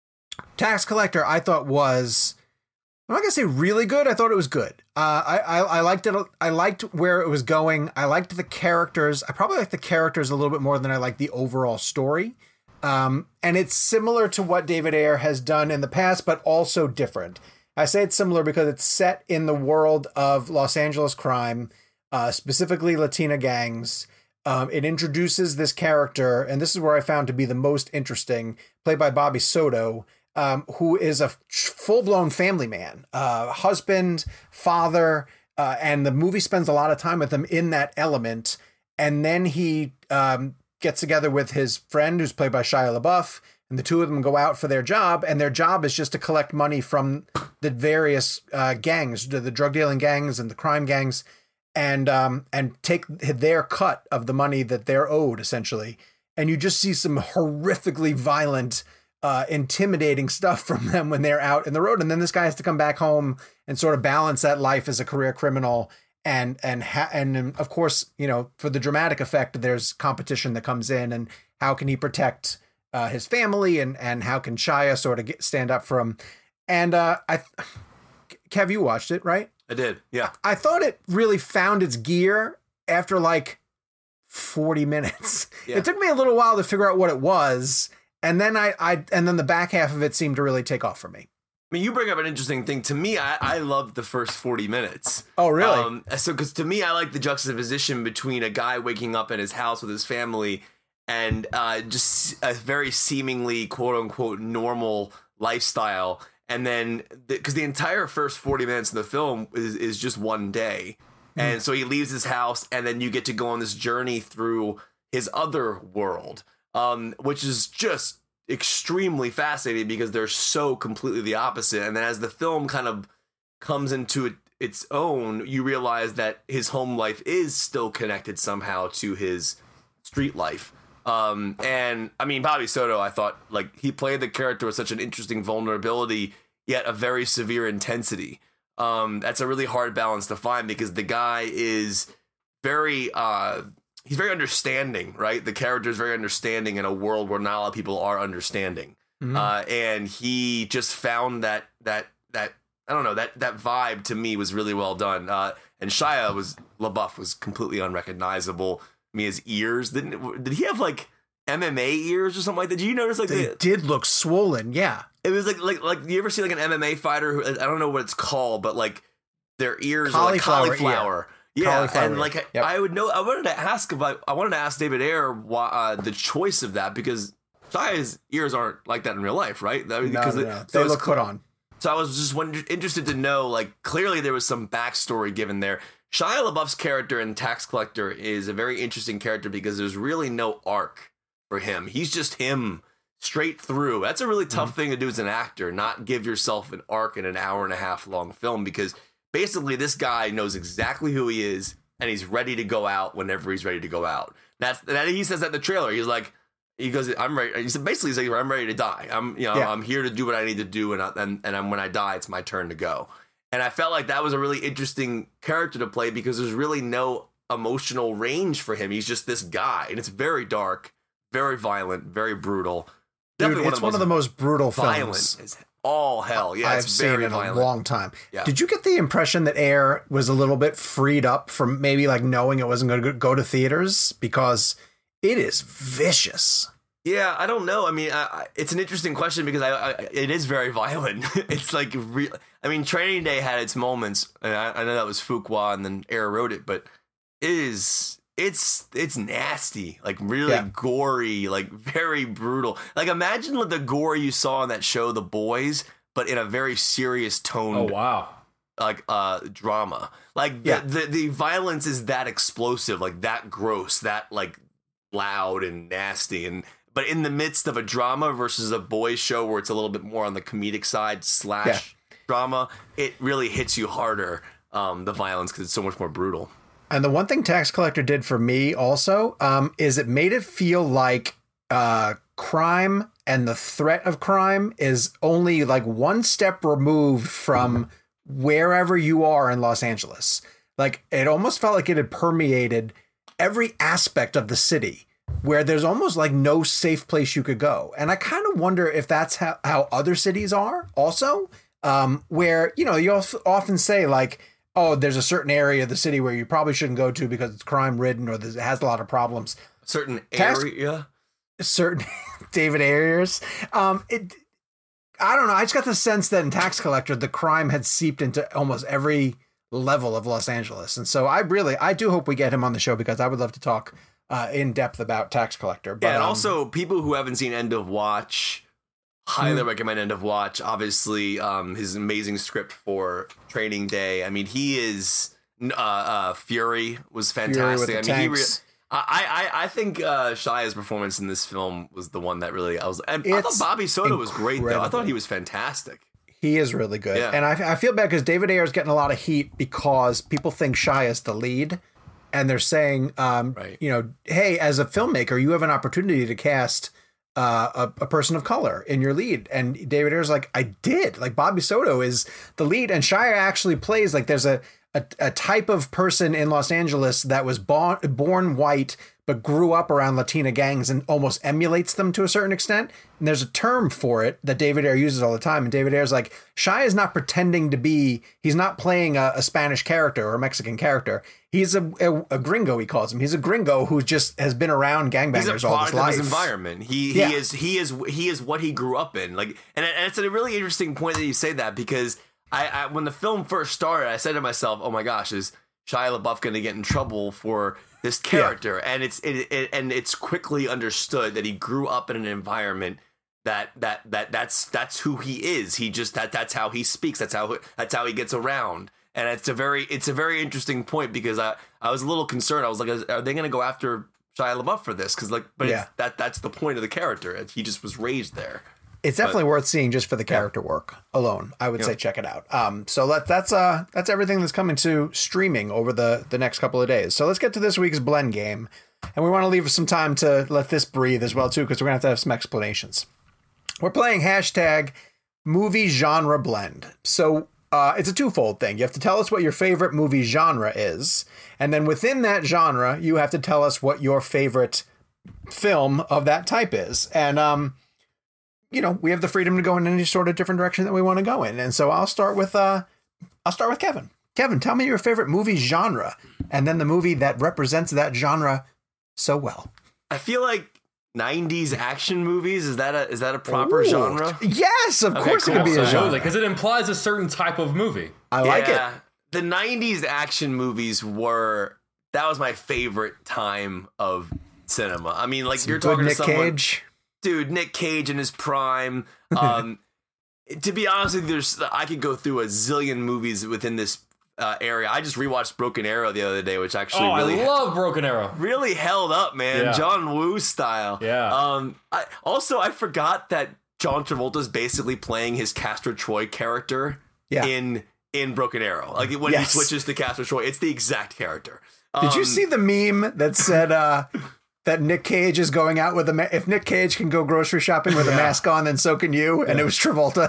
Tax Collector, I thought was, I'm not going to say really good. I thought it was good. Uh, I, I I liked it. I liked where it was going. I liked the characters. I probably like the characters a little bit more than I like the overall story. Um, and it's similar to what David Ayer has done in the past, but also different. I say it's similar because it's set in the world of Los Angeles crime, uh, specifically Latina gangs. Um, it introduces this character, and this is where I found to be the most interesting, played by Bobby Soto, Um, who is a full-blown family man, uh, husband, father, uh, and the movie spends a lot of time with him in that element. And then he um, gets together with his friend, who's played by Shia LaBeouf, and the two of them go out for their job, and their job is just to collect money from the various uh, gangs, the, the drug-dealing gangs and the crime gangs, and um, and take their cut of the money that they're owed, essentially. And you just see some horrifically violent Uh, intimidating stuff from them when they're out in the road. And then this guy has to come back home and sort of balance that life as a career criminal. And, and, ha- and of course, you know, for the dramatic effect, there's competition that comes in, and how can he protect uh, his family, and, and how can Shia sort of get, stand up for him. And uh, I, Kev, you watched it, right? I did. Yeah. I thought it really found its gear after like forty minutes. Yeah. It took me a little while to figure out what it was. And then I, I, and then the back half of it seemed to really take off for me. I mean, you bring up an interesting thing. To me, I, I loved the first forty minutes. Oh, really? Um, so, because to me, I like the juxtaposition between a guy waking up in his house with his family and uh, just a very seemingly quote unquote normal lifestyle. And then, because the, the entire first forty minutes of the film is, is just one day. Mm. And so he leaves his house, and then you get to go on this journey through his other world. Um, which is just extremely fascinating because they're so completely the opposite. And then as the film kind of comes into it, its own, you realize that his home life is still connected somehow to his street life. Um, and I mean, Bobby Soto, I thought, like, he played the character with such an interesting vulnerability, yet a very severe intensity. Um, that's a really hard balance to find because the guy is very... Uh, He's very understanding, right? The character is very understanding in a world where not a lot of people are understanding. Mm-hmm. Uh, and he just found that, that, that, I don't know, that, that vibe to me was really well done. Uh, and Shia was, LaBeouf was completely unrecognizable. I mean, his ears, didn't, did he have like M M A ears or something like that? Did you notice like they the, did look swollen? Yeah. It was like, like, like, you ever see like an M M A fighter who, I don't know what it's called, but like their ears are like cauliflower. Yeah, and like yep. I would know, I wanted to ask about, I wanted to ask David Ayer why, uh, the choice of that, because Shia's ears aren't like that in real life, right? No, because no, no. They, they look put on. So I was just wonder, interested to know, like, clearly there was some backstory given there. Shia LaBeouf's character in Tax Collector is a very interesting character because there's really no arc for him. He's just him straight through. That's a really tough mm-hmm. thing to do as an actor, not give yourself an arc in an hour and a half long film, because basically, this guy knows exactly who he is, and he's ready to go out whenever he's ready to go out. That's that he says that in the trailer. He's like, he goes, "I'm ready." He said, basically, he's like, "I'm ready to die. I'm, you know, yeah. I'm here to do what I need to do, and I, and and I'm, when I die, it's my turn to go." And I felt like that was a really interesting character to play because there's really no emotional range for him. He's just this guy, and it's very dark, very violent, very brutal. Dude, it's one of the most brutal films. Violent. All hell, yeah, I've it's seen very it in violent. a long time. Yeah. Did you get the impression that Ayer was a little bit freed up from maybe like knowing it wasn't going to go to theaters, because it is vicious? Yeah, I don't know. I mean, I, I, it's an interesting question because I, I it is very violent. It's like, re- I mean, Training Day had its moments, and I, I know that was Fuqua and then Ayer wrote it, but it is it's it's nasty, like really Yeah. gory, like very brutal. Like imagine what the gore you saw in that show, The Boys, but in a very serious tone. Oh wow. Like uh drama. Like the, Yeah. the the violence is that explosive, like that gross, that like loud and nasty, and but in the midst of a drama versus a boys show where it's a little bit more on the comedic side slash Yeah. drama, it really hits you harder, um the violence, because it's so much more brutal. And the one thing Tax Collector did for me also um, is it made it feel like uh, crime and the threat of crime is only like one step removed from wherever you are in Los Angeles. Like it almost felt like it had permeated every aspect of the city, where there's almost like no safe place you could go. And I kind of wonder if that's how, how other cities are also, um, where, you know, you often say like, oh, there's a certain area of the city where you probably shouldn't go to because it's crime ridden or it has a lot of problems. Certain Task- area. Certain David Ayers. Um, it, I don't know. I just got the sense that in Tax Collector, the crime had seeped into almost every level of Los Angeles. And so I really, I do hope we get him on the show because I would love to talk uh, in depth about Tax Collector. But, Yeah, and um, also people who haven't seen End of Watch, highly Hmm. recommend End of Watch. Obviously, um, his amazing script for Training Day. I mean, he is uh, uh, Fury was Fury with fantastic. the I mean, he re- tanks. I, I I think uh, Shia's performance in this film was the one that really I was. And I thought It's Bobby Soto was great though. I incredible. thought he was fantastic. He is really good. Yeah. And I, I feel bad because David Ayer's getting a lot of heat because people think Shia is the lead. And they're saying, um, Right. you know, hey, as a filmmaker, you have an opportunity to cast uh, a, a person of color in your lead. And David Ayer's like, I did. Like Bobby Soto is the lead. And Shia actually plays like there's a, a, a type of person in Los Angeles that was born, born white, but grew up around Latina gangs and almost emulates them to a certain extent. And there's a term for it that David Ayer uses all the time. And David Ayer's like, Shia is not pretending to be, he's not playing a, a Spanish character or a Mexican character. He's a, a, a gringo, he calls him. He's a gringo who just has been around He's a gangbangers all his product of life. his environment. He Yeah. he is he is he is what he grew up in. Like, and, and it's a really interesting point that you say that because I, I when the film first started, I said to myself, "Oh my gosh, is Shia LaBeouf going to get in trouble for this character?" And it's it, it and it's quickly understood that he grew up in an environment that that that that's that's who he is. He just that that's how he speaks. That's how that's how he gets around. And it's a very it's a very interesting point because I, I was a little concerned. I was like, are they going to go after Shia LaBeouf for this? Because like, but Yeah. it's, that that's the point of the character. He just was raised there. It's definitely worth seeing just for the character work alone. I would Yeah. say check it out. Um, so let, that's uh that's everything that's coming to streaming over the the next couple of days. So let's get to this week's blend game, and we want to leave some time to let this breathe as well too, because we're gonna have to have some explanations. We're playing hashtag movie genre blend. So uh, it's a twofold thing. You have to tell us what your favorite movie genre is, and then within that genre, you have to tell us what your favorite film of that type is. And um. you know, we have the freedom to go in any sort of different direction that we want to go in. And so I'll start with, uh, I'll start with Kevin. Kevin, tell me your favorite movie genre and then the movie that represents that genre so well. I feel like nineties action movies is that a is that a proper Ooh, genre? Yes, of Okay, course it cool. could be a So- genre. because it implies a certain type of movie. I like it. Yeah. The nineties action movies were that was my favorite time of cinema. I mean, like Some you're good talking Nick to someone, Cage. dude, Nick Cage in his prime. Um, to be honest with you, there's I could go through a zillion movies within this uh, area. I just rewatched Broken Arrow the other day, which actually Oh, really I love Broken Arrow. really held up, man. Yeah. John Woo style. Yeah. Um. I, also, I forgot that John Travolta's basically playing his Castor Troy character Yeah. in in Broken Arrow. Like when Yes. he switches to Castor Troy, it's the exact character. Did you Um, see the meme that said uh, that Nick Cage is going out with a ma- if Nick Cage can go grocery shopping with a mask on, then so can you? And it was Travolta.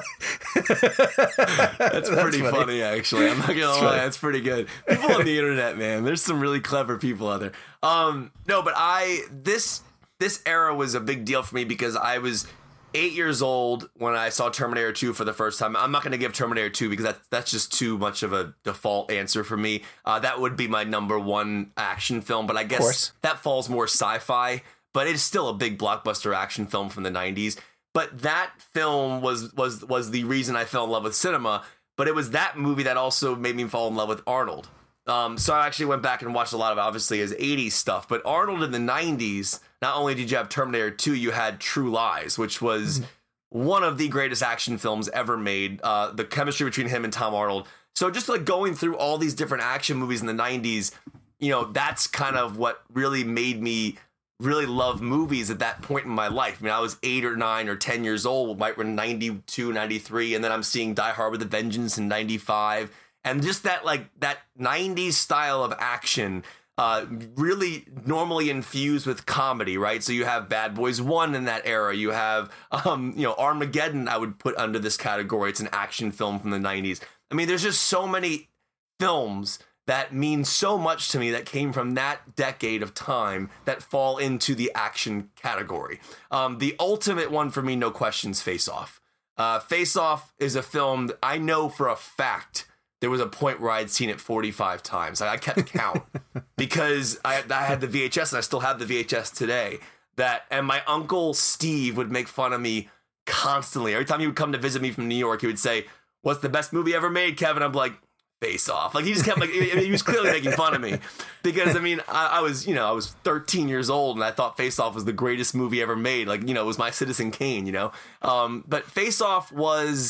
That's, pretty funny. actually. I'm not gonna lie, funny. that's pretty good. People on the internet, man. There's some really clever people out there. Um, no, but I this this era was a big deal for me because I was eight years old when I saw Terminator two for the first time. I'm not going to give Terminator two because that's that's just too much of a default answer for me. Uh, that would be my number one action film, but I guess course. that falls more sci-fi. But it's still a big blockbuster action film from the nineties. But that film was was was the reason I fell in love with cinema. But it was that movie that also made me fall in love with Arnold. Um, so I actually went back and watched a lot of, obviously, his eighties stuff. But Arnold in the nineties, not only did you have Terminator two, you had True Lies, which was one of the greatest action films ever made. Uh, the chemistry between him and Tom Arnold. So just like going through all these different action movies in the nineties, you know, that's kind of what really made me really love movies at that point in my life. I mean, I was eight or nine or ten years old, right when ninety-two, ninety-three, and then I'm seeing Die Hard with a Vengeance in ninety-five. And just that, like, that nineties style of action, uh, really normally infused with comedy, right? So you have Bad Boys one in that era. You have, um, you know, Armageddon, I would put under this category. It's an action film from the nineties. I mean, there's just so many films that mean so much to me that came from that decade of time that fall into the action category. Um, the ultimate one for me, no questions, Face Off. Uh, Face Off is a film that I know for a fact there was a point where I'd seen it forty-five times. I kept count because I, I had the V H S and I still have the V H S today. That and my uncle Steve would make fun of me constantly. Every time he would come to visit me from New York, he would say, "What's the best movie ever made, Kevin?" I'm like, Face Off. Like he just kept like he was clearly making fun of me because I mean I, I was you know I was thirteen years old and I thought Face Off was the greatest movie ever made. Like you know it was my Citizen Kane. You know, um, but Face Off was.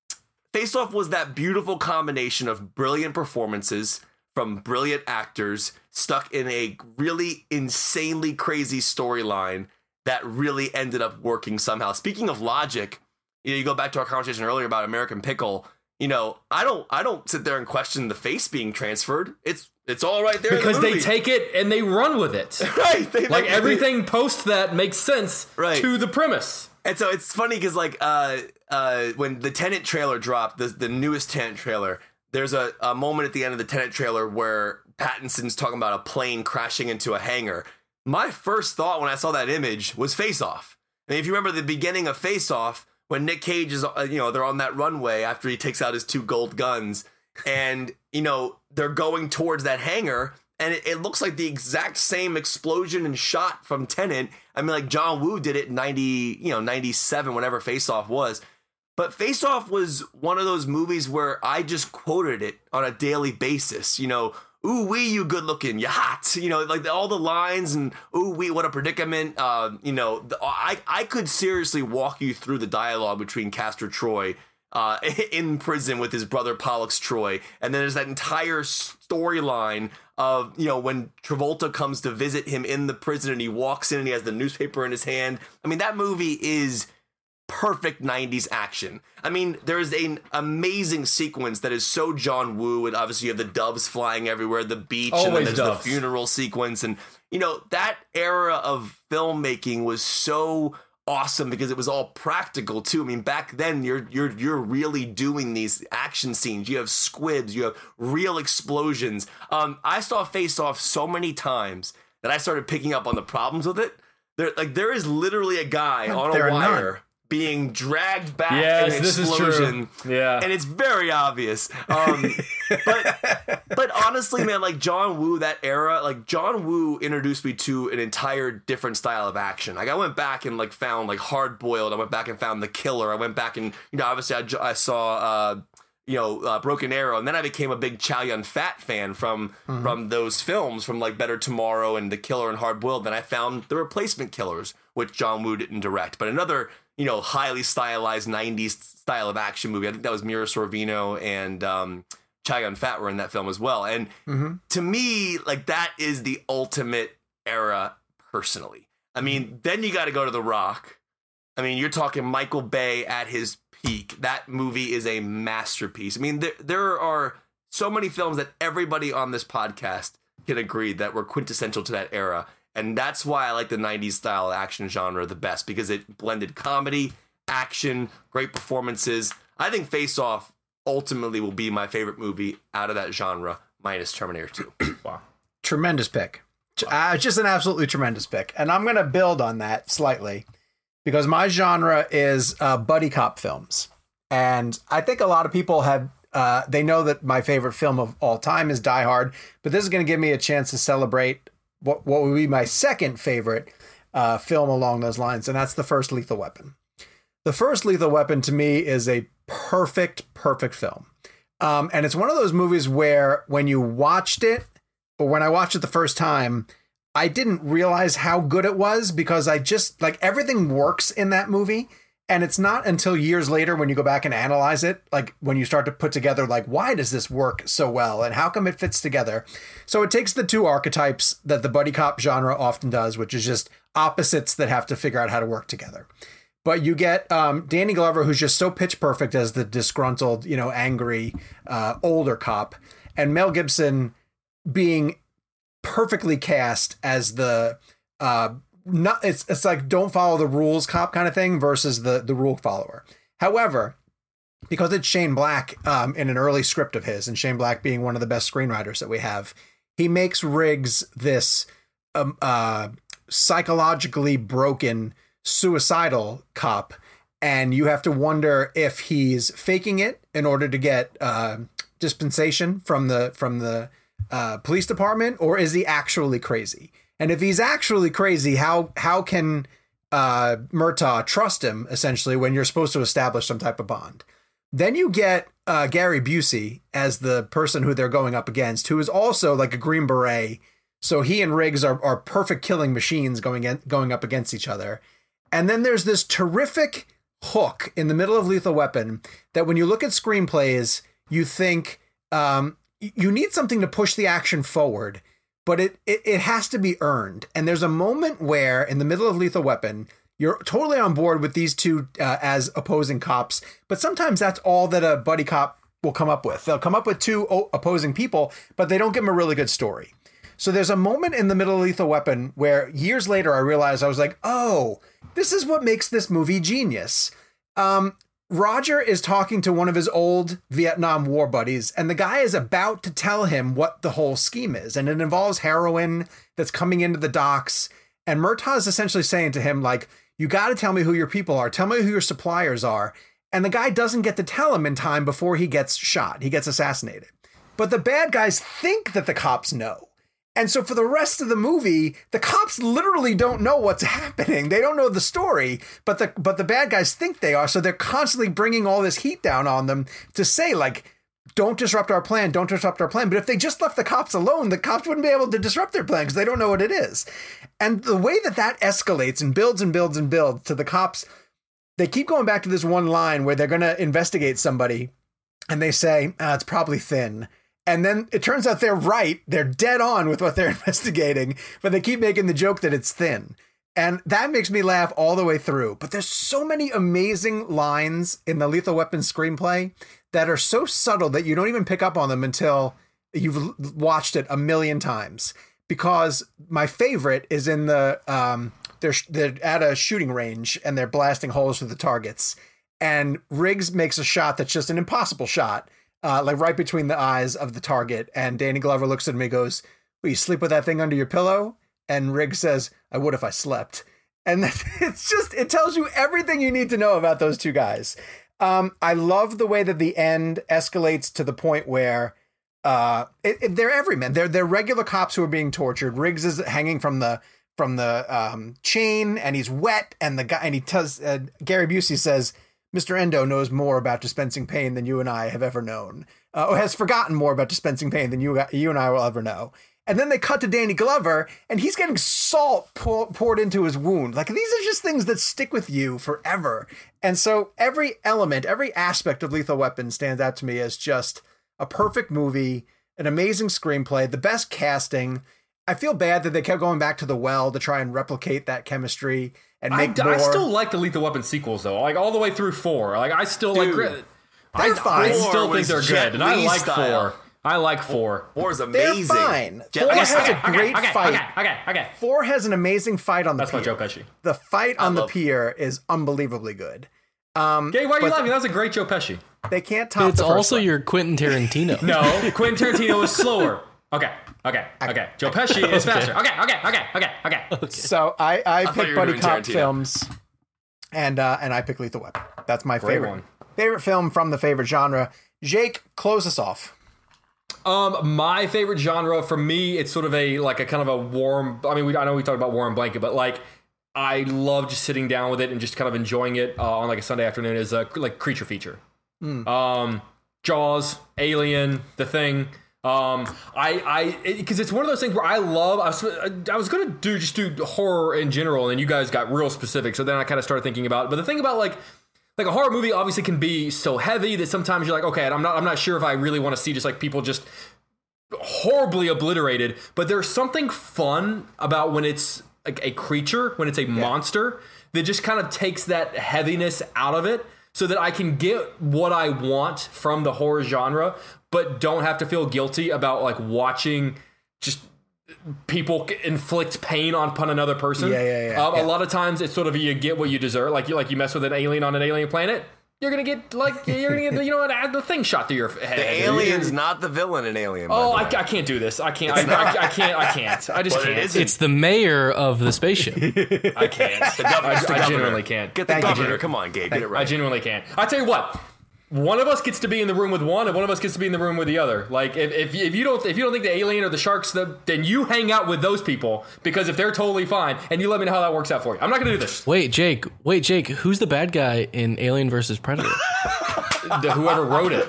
Face Off was that beautiful combination of brilliant performances from brilliant actors stuck in a really insanely crazy storyline that really ended up working somehow. Speaking of logic, you know, you go back to our conversation earlier about American Pickle. You know, I don't, I don't sit there and question the face being transferred. It's, it's all right there because in the they movie. take it and they run with it. Right, they like make, everything post that makes sense right. to the premise. And so it's funny because like uh, uh, when the Tenet trailer dropped, the, the newest Tenet trailer, there's a, a moment at the end of the Tenet trailer where Pattinson's talking about a plane crashing into a hangar. My first thought when I saw that image was Face Off. I mean, if you remember the beginning of Face Off, when Nick Cage is, uh, you know, they're on that runway after he takes out his two gold guns and, you know, they're going towards that hangar. And it, it looks like the exact same explosion and shot from Tenet. I mean, like John Woo did it in ninety, you know, ninety-seven, whenever Face Off was. But Face Off was one of those movies where I just quoted it on a daily basis. You know, ooh wee, you good looking, you hot. You know, like all the lines and ooh wee, what a predicament. Uh, you know, the, I I could seriously walk you through the dialogue between Castor Troy uh, in prison with his brother Pollux Troy, and then there's that entire storyline of, you know, when Travolta comes to visit him in the prison and he walks in and he has the newspaper in his hand. I mean, that movie is perfect nineties action. I mean, there's an amazing sequence that is so John Woo, and obviously you have the doves flying everywhere, the beach, Always and then there's doves. the funeral sequence. And, you know, that era of filmmaking was so awesome because it was all practical too. I mean, back then you're you're you're really doing these action scenes. You have squibs, you have real explosions. Um, I saw Face Off so many times that I started picking up on the problems with it. There, like there is literally a guy on There a are wire none. being dragged back Yes, in an this is explosion. true. Yeah. And it's very obvious. Um, but but honestly, man, like John Woo, that era, like John Woo introduced me to an entire different style of action. Like I went back and like found like Hard Boiled. I went back and found The Killer. I went back and, you know, obviously I, I saw, uh, you know, uh, Broken Arrow. And then I became a big Chow Yun-Fat fan from, mm-hmm. from those films, from like Better Tomorrow and The Killer and Hard Boiled. Then I found The Replacement Killers, which John Woo didn't direct. But another, you know, highly stylized nineties style of action movie. I think that was Mira Sorvino and um, Chow Yun-Fat were in that film as well. And mm-hmm. to me, like that is the ultimate era personally. I mean, then you got to go to The Rock. I mean, you're talking Michael Bay at his peak. That movie is a masterpiece. I mean, there, there are so many films that everybody on this podcast can agree that were quintessential to that era. And that's why I like the nineties style action genre the best, because it blended comedy, action, great performances. I think Face Off ultimately will be my favorite movie out of that genre, minus Terminator two. Wow. Tremendous pick. Uh, just an absolutely tremendous pick. And I'm going to build on that slightly because my genre is uh, buddy cop films. And I think a lot of people have, uh, they know that my favorite film of all time is Die Hard, but this is going to give me a chance to celebrate what, what would be my second favorite uh, film along those lines. And that's the first Lethal Weapon. The first Lethal Weapon to me is a perfect, perfect film. Um, and it's one of those movies where when you watched it, or when I watched it the first time, I didn't realize how good it was because I just like everything works in that movie. And it's not until years later when you go back and analyze it, like when you start to put together, like, why does this work so well? And how come it fits together? So it takes the two archetypes that the buddy cop genre often does, which is just opposites that have to figure out how to work together. But you get um, Danny Glover, who's just so pitch perfect as the disgruntled, you know, angry, uh, older cop. And Mel Gibson being perfectly cast as the uh not it's it's like don't follow the rules cop kind of thing versus the the rule follower. However, because it's Shane Black um in an early script of his, and Shane Black being one of the best screenwriters that we have, he makes Riggs this um uh psychologically broken suicidal cop, and you have to wonder if he's faking it in order to get uh dispensation from the from the uh police department, or is he actually crazy? And if he's actually crazy, how how can uh, Murtaugh trust him, essentially, when you're supposed to establish some type of bond? Then you get uh, Gary Busey as the person who they're going up against, who is also like a Green Beret. So he and Riggs are, are perfect killing machines going in, going up against each other. And then there's this terrific hook in the middle of Lethal Weapon that when you look at screenplays, you think um, you need something to push the action forward. But it, it it has to be earned. And there's a moment where in the middle of Lethal Weapon, you're totally on board with these two uh, as opposing cops. But sometimes that's all that a buddy cop will come up with. They'll come up with two o- opposing people, but they don't give them a really good story. So there's a moment in the middle of Lethal Weapon where years later I realized, I was like, oh, this is what makes this movie genius. Um, Roger is talking to one of his old Vietnam War buddies, and the guy is about to tell him what the whole scheme is. And it involves heroin that's coming into the docks. And Murtaugh is essentially saying to him, like, you got to tell me who your people are. Tell me who your suppliers are. And the guy doesn't get to tell him in time before he gets shot. He gets assassinated. But the bad guys think that the cops know. And so for the rest of the movie, the cops literally don't know what's happening. They don't know the story, but the but the bad guys think they are. So they're constantly bringing all this heat down on them to say, like, don't disrupt our plan, don't disrupt our plan. But if they just left the cops alone, the cops wouldn't be able to disrupt their plan because they don't know what it is. And the way that that escalates and builds and builds and builds to the cops, they keep going back to this one line where they're going to investigate somebody and they say, ah, it's probably thin. And then it turns out they're right. They're dead on with what they're investigating, but they keep making the joke that it's thin. And that makes me laugh all the way through. But there's so many amazing lines in the Lethal Weapon screenplay that are so subtle that you don't even pick up on them until you've watched it a million times. Because my favorite is in the, um, they're, they're at a shooting range and they're blasting holes through the targets. And Riggs makes a shot that's just an impossible shot. Uh, like right between the eyes of the target. And Danny Glover looks at me and goes, will you sleep with that thing under your pillow? And Riggs says, I would if I slept. And it's just, it tells you everything you need to know about those two guys. Um, I love the way that the end escalates to the point where uh, it, it, they're everymen. They're, they're regular cops who are being tortured. Riggs is hanging from the from the um, chain and he's wet. And the guy, and he tells, uh, Gary Busey says, Mister Endo knows more about dispensing pain than you and I have ever known, uh, or has forgotten more about dispensing pain than you you and I will ever know. And then they cut to Danny Glover, and he's getting salt pour, poured into his wound. Like, these are just things that stick with you forever. And so every element, every aspect of Lethal Weapon stands out to me as just a perfect movie, an amazing screenplay, the best casting. I feel bad that they kept going back to the well to try and replicate that chemistry. And make I, more. I still like the Lethal Weapon sequels though, like all the way through four. Like I still Dude, like. I, I still think was they're Jet good, and I Li like style. four. I like four. Four is They're amazing. fine. Jet Four Li has style. a great okay, fight. Okay, okay, okay. Four has an amazing fight on the That's pier. my Joe Pesci. The fight I on the love- pier is unbelievably good. Um, Gabe, why are you but laughing? That was a great Joe Pesci. They can't top It's the first also one. your Quentin Tarantino. No, Quentin Tarantino was slower. Okay, okay, okay. Joe Pesci is faster. Okay, okay, okay, okay, okay. So I, I, thought pick you were buddy doing cop Tarantino. films, and uh, and I pick Lethal Weapon. That's my Great favorite one. favorite film from the favorite genre. Jake, close us off. Um, my favorite genre for me, it's sort of a like a kind of a warm. I mean, we I know we talked about warm blanket, but like I love just sitting down with it and just kind of enjoying it uh, on like a Sunday afternoon is a like creature feature. Mm. Um, Jaws, Alien, The Thing. Um, I, I, because it, it's one of those things where I love. I was, I was gonna do just do horror in general, and then you guys got real specific. So then I kind of started thinking about it. But the thing about like, like a horror movie obviously can be so heavy that sometimes you're like, okay, I'm not, I'm not sure if I really want to see just like people just horribly obliterated. But there's something fun about when it's like a creature, when it's a yeah. monster that just kind of takes that heaviness out of it, so that I can get what I want from the horror genre, but don't have to feel guilty about like watching just people inflict pain on upon another person. Yeah, yeah, yeah, um, yeah. A lot of times it's sort of you get what you deserve. Like you like you mess with an alien on an alien planet, you're gonna get like you're gonna get you know an, the thing shot through your head. The alien's not the villain in Alien. Oh, I, I can't do this. I can't. I, I, I can't. I can't. I just But it can't. isn't. It's the mayor of the spaceship. I can't. The governor. I, It's the I governor. genuinely can't. Get the Thank you, governor. Jimmy. Come on, Gabe. Get it right. I genuinely can't. I tell you what. One of us gets to be in the room with one, and one of us gets to be in the room with the other. Like if, if, if you don't if you don't think the alien or the sharks, the, then you hang out with those people, because if they're totally fine, and you let me know how that works out for you. I'm not gonna do this. Wait, Jake. Wait, Jake. Who's the bad guy in Alien versus Predator? The, whoever wrote it.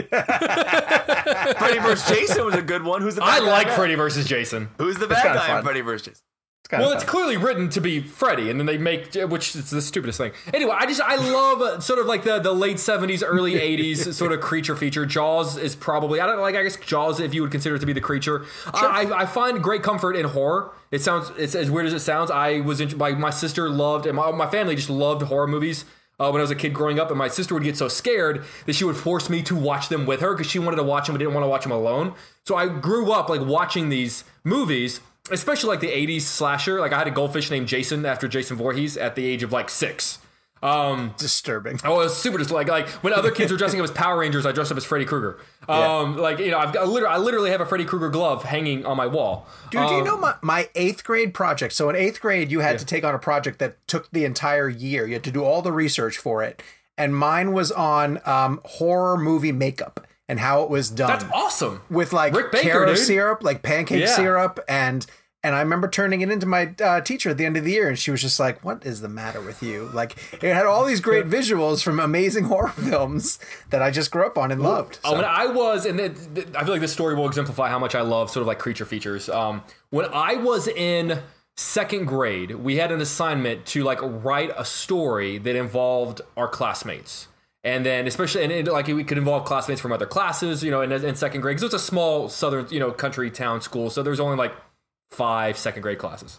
Freddy versus Jason was a good one. Who's the I bad like guy? Freddy versus Jason. Who's the bad kinda guy fun. in Freddy versus Jason? It's kind Well, of it's clearly written to be Freddy, and then they make, which is the stupidest thing. Anyway, I just, I love uh, sort of like the, the late seventies, early eighties sort of creature feature. Jaws is probably, I don't like, I guess Jaws, if you would consider it to be the creature. Sure. I, I find great comfort in horror. It sounds, it's as weird as it sounds. I was, in, like, my sister loved, and my, my family just loved horror movies. Uh, when I was a kid growing up, and my sister would get so scared that she would force me to watch them with her because she wanted to watch them but didn't want to watch them alone. So I grew up like watching these movies, especially like the eighties slasher. Like I had a goldfish named Jason after Jason Voorhees at the age of like six. Um, disturbing. Oh, it was super just like like when other kids were dressing up as Power Rangers, I dressed up as Freddy Krueger. Um, Yeah. Like you know, I've got, I literally, I literally have a Freddy Krueger glove hanging on my wall. Dude, do you Um, know my, my eighth grade project? So in eighth grade, you had to take on a project that took the entire year. You had to do all the research for it. And mine was on um, horror movie makeup and how it was done. That's awesome. With like Rick Baker, Caro dude. syrup, like pancake Yeah. syrup. And and I remember turning it into my uh, teacher at the end of the year. And she was just like, what is the matter with you? Like it had all these great visuals from amazing horror films that I just grew up on and loved. Oh, So- when I was, and it, it- I feel like this story will exemplify how much I love sort of like creature features. Um, when I was in second grade, we had an assignment to like write a story that involved our classmates. And then especially, and it, like we could involve classmates from other classes, you know, in, in second grade. Because it's a small southern, you know, country town school. So there's only like five second grade classes.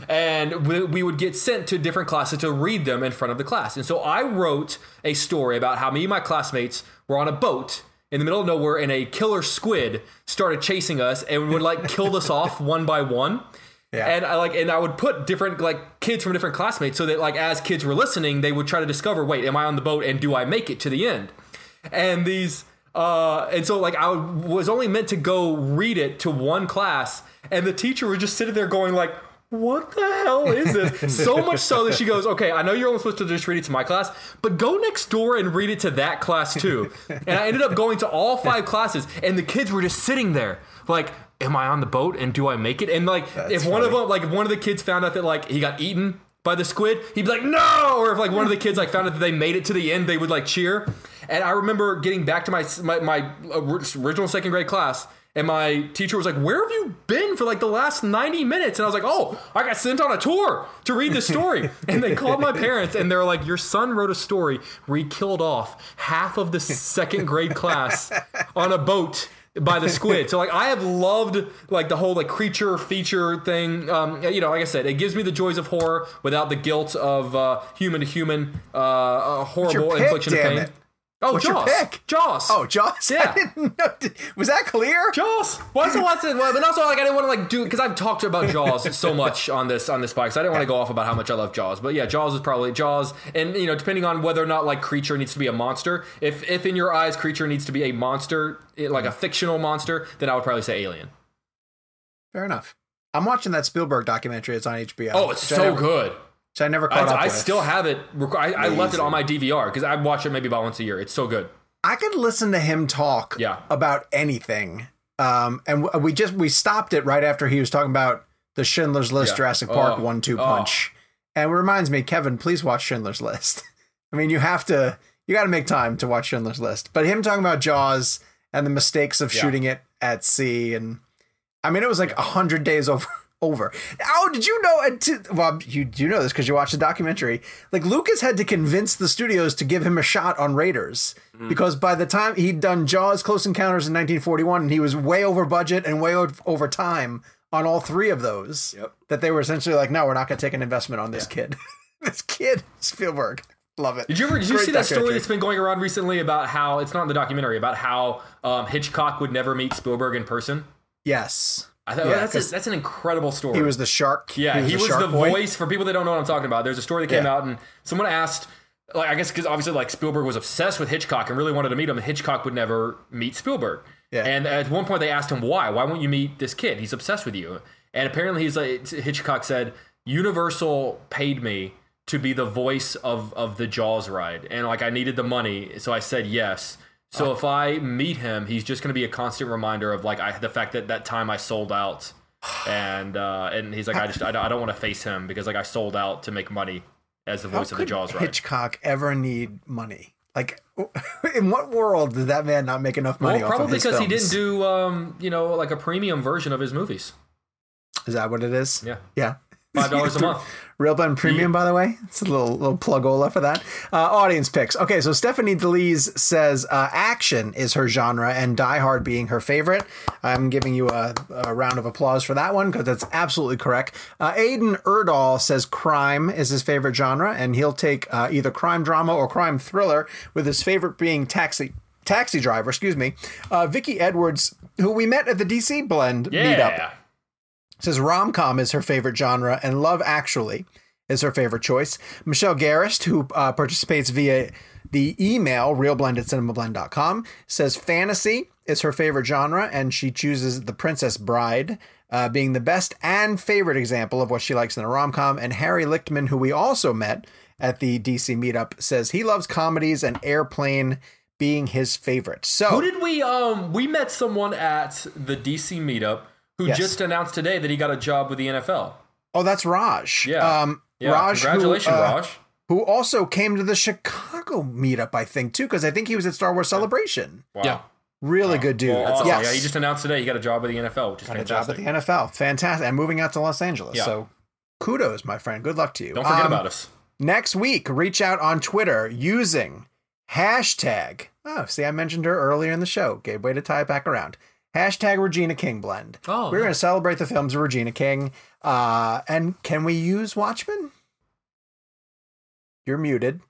And we, we would get sent to different classes to read them in front of the class. And so I wrote a story about how me and my classmates were on a boat in the middle of nowhere, and a killer squid started chasing us and would like kill us off one by one. Yeah. And I like, and I would put different like kids from different classmates so that like as kids were listening, they would try to discover, wait, am I on the boat and do I make it to the end? And these, uh, and so like I was only meant to go read it to one class, and the teacher was just sitting there going like, what the hell is this? So much so that she goes, okay, I know you're only supposed to just read it to my class, but go next door and read it to that class too. And I ended up going to all five classes, and the kids were just sitting there like, am I on the boat and do I make it? And like, That's if one of funny. them, like if one of the kids found out that like he got eaten by the squid, he'd be like, no! Or if like one of the kids like found out that they made it to the end, they would like cheer. And I remember getting back to my my, my original second grade class, and my teacher was like, where have you been for like the last ninety minutes? And I was like, oh, I got sent on a tour to read this story. And they called my parents, and they're like, your son wrote a story where he killed off half of the second grade class on a boat by the squid. So like I have loved like the whole like creature feature thing. Um, you know, like I said, it gives me the joys of horror without the guilt of uh, human to human uh, uh, horrible pick, infliction of damn pain. it? Oh, What's your Jaws. pick? Jaws. Oh, Jaws? Yeah. I didn't know. Was that clear? Jaws. Why so what's it? Well, but also like I didn't want to like do because I've talked about Jaws so much on this on this podcast. I didn't want to go off about how much I love Jaws. But yeah, Jaws is probably Jaws. And you know, depending on whether or not like creature needs to be a monster. If if in your eyes creature needs to be a monster, like a fictional monster, then I would probably say Alien. Fair enough. I'm watching that Spielberg documentary. It's on H B O. Oh, it's which I so never- good. Which I never caught I, up I with. still have it. rec- I, I left it on my D V R because I watch it maybe about once a year. It's so good. I could listen to him talk Yeah. about anything. Um, and w- we just we stopped it right after he was talking about the Schindler's List Yeah. Jurassic Park Oh. one two Oh. punch. And it reminds me, Kevin, please watch Schindler's List. I mean, you have to you got to make time to watch Schindler's List. But him talking about Jaws and the mistakes of Yeah. shooting it at sea, and I mean, it was like a hundred days over. Over. Oh, did you know? and to- Well, you do know this because you watched the documentary. Like Lucas had to convince the studios to give him a shot on Raiders because by the time he'd done Jaws, Close Encounters in nineteen forty-one, and he was way over budget and way o- over time on all three of those. Yep. That they were essentially like, no, we're not going to take an investment on this kid. This kid, Spielberg, love it. Did you ever did you Great see that story documentary. that's been going around recently about how it's not in the documentary about how um, Hitchcock would never meet Spielberg in person? Yes. I thought Yeah, that's a, 'cause that's an incredible story. He was the shark. Yeah, he was, shark the boy. voice for people that don't know what I'm talking about. There's a story that came Yeah. out, and someone asked, like, I guess because obviously, like, Spielberg was obsessed with Hitchcock and really wanted to meet him, and Hitchcock would never meet Spielberg. Yeah. And at one point, they asked him why. Why won't you meet this kid? He's obsessed with you. And apparently, he's like Hitchcock said, Universal paid me to be the voice of of the Jaws ride, and like I needed the money, so I said yes. So if I meet him, he's just going to be a constant reminder of like I, the fact that that time I sold out. And uh, and he's like, I just I don't, I don't want to face him because like I sold out to make money as the How voice of the could Jaws ride. Hitchcock ever need money? Like, in what world did that man not make enough money? Well, off probably of his because he films? didn't do um you know like a premium version of his movies. Is that what it is? Yeah, Yeah. five dollars a month. Real Blend Premium, by the way. It's a little little plugola for that. Uh, audience picks. Okay, so Stephanie DeLise says uh, action is her genre and Die Hard being her favorite. I'm giving you a, a round of applause for that one because that's absolutely correct. Uh, Aiden Erdahl says crime is his favorite genre, and he'll take uh, either crime drama or crime thriller, with his favorite being Taxi Taxi Driver. Excuse me. Uh, Vicky Edwards, who we met at the D C Blend meetup, Yeah. says rom-com is her favorite genre and Love Actually is her favorite choice. Michelle Garrist, who uh, participates via the email realblend at cinemablend dot com, says fantasy is her favorite genre and she chooses The Princess Bride, uh, being the best and favorite example of what she likes in a rom-com. And Harry Lichtman, who we also met at the D C meetup, says he loves comedies and Airplane being his favorite. So Who did we um we met someone at the D C meetup who Yes. just announced today that he got a job with the N F L. Oh, that's Raj. Yeah. Um, Yeah, Raj, congratulations, who, uh, Raj. Who also came to the Chicago meetup, I think, too, because I think he was at Star Wars Celebration. Wow. Yeah. Really good dude. Well, awesome. Yes. Yeah, he just announced today he got a job with the N F L, which is got a fantastic. job at the N F L. Fantastic. And moving out to Los Angeles. Yeah. So kudos, my friend. Good luck to you. Don't forget Um, about us. Next week, reach out on Twitter using hashtag. Oh, see, I mentioned her earlier in the show. Good way to tie it back around. Hashtag Regina King Blend. Oh, We're going to nice. celebrate the films of Regina King. Uh, and can we use Watchmen? You're muted.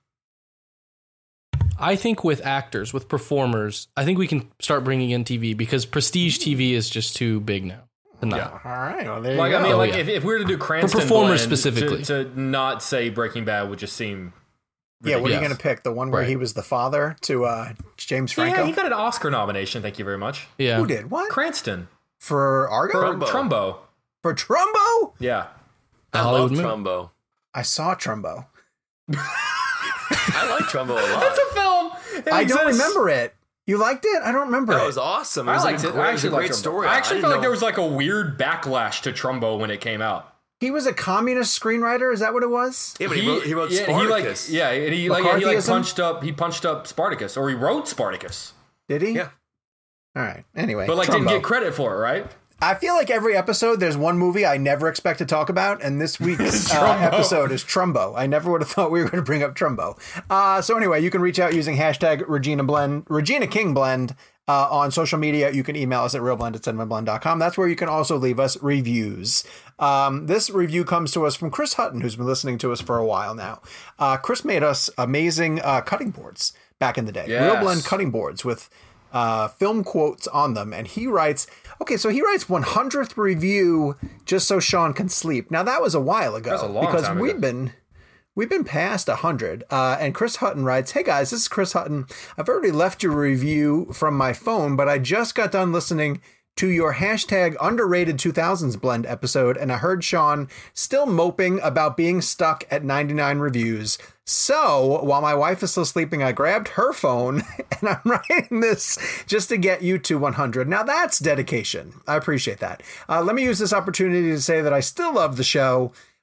I think with actors, with performers, I think we can start bringing in T V because prestige T V is just too big now. to not. All right. Well, there Like you I go. mean, like yeah. if, if we were to do Cranston performers Blend, specifically. to, to not say Breaking Bad would just seem yeah, what are you Yes. going to pick? The one where Right. he was the father to uh, James Franco? Yeah, he got an Oscar nomination. Thank you very much. Yeah. Who did? What? Cranston For Argo? for Trumbo. For Trumbo? Yeah. The I Hollywood love movie. Trumbo. I saw Trumbo. I like Trumbo a lot. That's a film. It I don't exists. remember it. You liked it? I don't remember That it. was awesome. It I was liked like it. a great, I it was a actually great liked Trumbo. story. I actually didn't felt like know- there was like a weird backlash to Trumbo when it came out. He was a communist screenwriter. Is that what it was? Yeah, but he, wrote, he wrote yeah, Spartacus. He like, yeah, and he like, he like McCarthyism? punched up. He punched up Spartacus, or he wrote Spartacus, Did he? Yeah. All right. Anyway, but like Trumbo. didn't get credit for it, right? I feel like every episode there's one movie I never expect to talk about, and this week's uh, Trumbo. episode is Trumbo. I never would have thought we were going to bring up Trumbo. Uh, so anyway, you can reach out using hashtag Regina Blend, Regina King Blend uh, on social media. You can email us at realblend at cinemablend dot com. That's where you can also leave us reviews. Um, this review comes to us from Chris Hutton, who's been listening to us for a while now. Uh, Chris made us amazing uh, cutting boards back in the day. Yes. Real Blend cutting boards with uh, film quotes on them. And he writes, okay, so he writes one hundredth review just so Sean can sleep. Now that was a while ago That's a long because time ago. we've been we've been past one hundred. Uh, and Chris Hutton writes, hey guys, this is Chris Hutton. I've already left your review from my phone, but I just got done listening to your hashtag underrated two thousands blend episode, and I heard Sean still moping about being stuck at ninety-nine reviews. So while my wife is still sleeping, I grabbed her phone and I'm writing this just to get you to one hundred. Now that's dedication. I appreciate that. Uh, let me use this opportunity to say that I still love the show.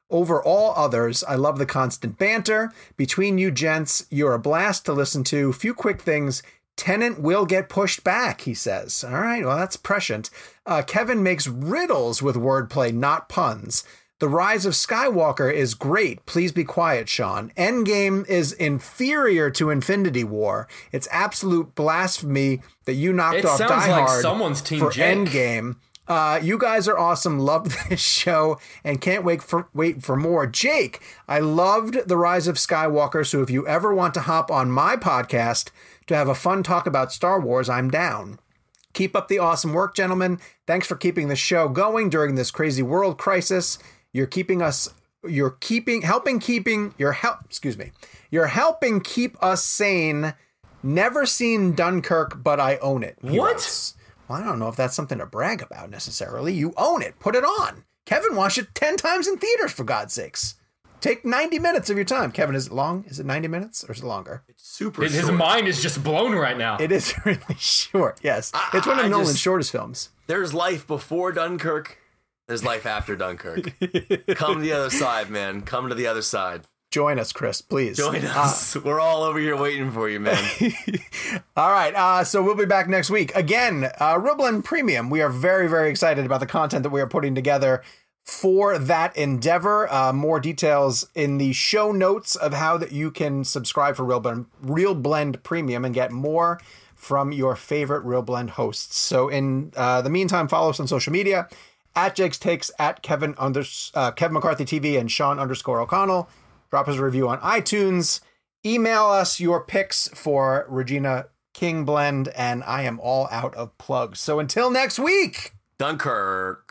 over all others. I love the constant banter. Between you gents, you're a blast to listen to. Few quick things. Tenet will get pushed back, he says. All right, well, that's prescient. Uh, Kevin makes riddles with wordplay, not puns. The Rise of Skywalker is great. Please be quiet, Sean. Endgame is inferior to Infinity War. It's absolute blasphemy that you knocked It off sounds Die like Hard someone's Team for Jake. Endgame. Uh, you guys are awesome. Love this show and can't wait for wait for more. Jake, I loved The Rise of Skywalker, so if you ever want to hop on my podcast to have a fun talk about Star Wars, I'm down. Keep up the awesome work, gentlemen. Thanks for keeping the show going during this crazy world crisis. You're keeping us, you're keeping, helping keeping, you're help, excuse me, you're helping keep us sane. Never seen Dunkirk, but I own it. he What? writes. Well, I don't know if that's something to brag about necessarily. You own it. Put it on. Kevin watched it ten times in theaters, for God's sakes. Take ninety minutes of your time. Kevin, is it long? Is it ninety minutes or is it longer? It's super His, his short. mind is just blown right now. It is really short, yes. I- It's one of I Nolan's just- shortest films. There's life before Dunkirk. There's life after Dunkirk. Come to the other side, man. Come to the other side. Join us, Chris, please. Join us. We're all over here waiting for you, man. All right, uh, so we'll be back next week. Again, uh, Ribblin Premium. We are very, very excited about the content that we are putting together for that endeavor. Uh, more details in the show notes of how that you can subscribe for Real Blend, Real Blend Premium and get more from your favorite Real Blend hosts. So in uh, the meantime, follow us on social media at Jake's Takes, at Kevin under, uh, Kevin McCarthy T V, and Sean underscore O'Connell. Drop us a review on iTunes. Email us your picks for Regina King Blend, and I am all out of plugs. So until next week. Dunkirk.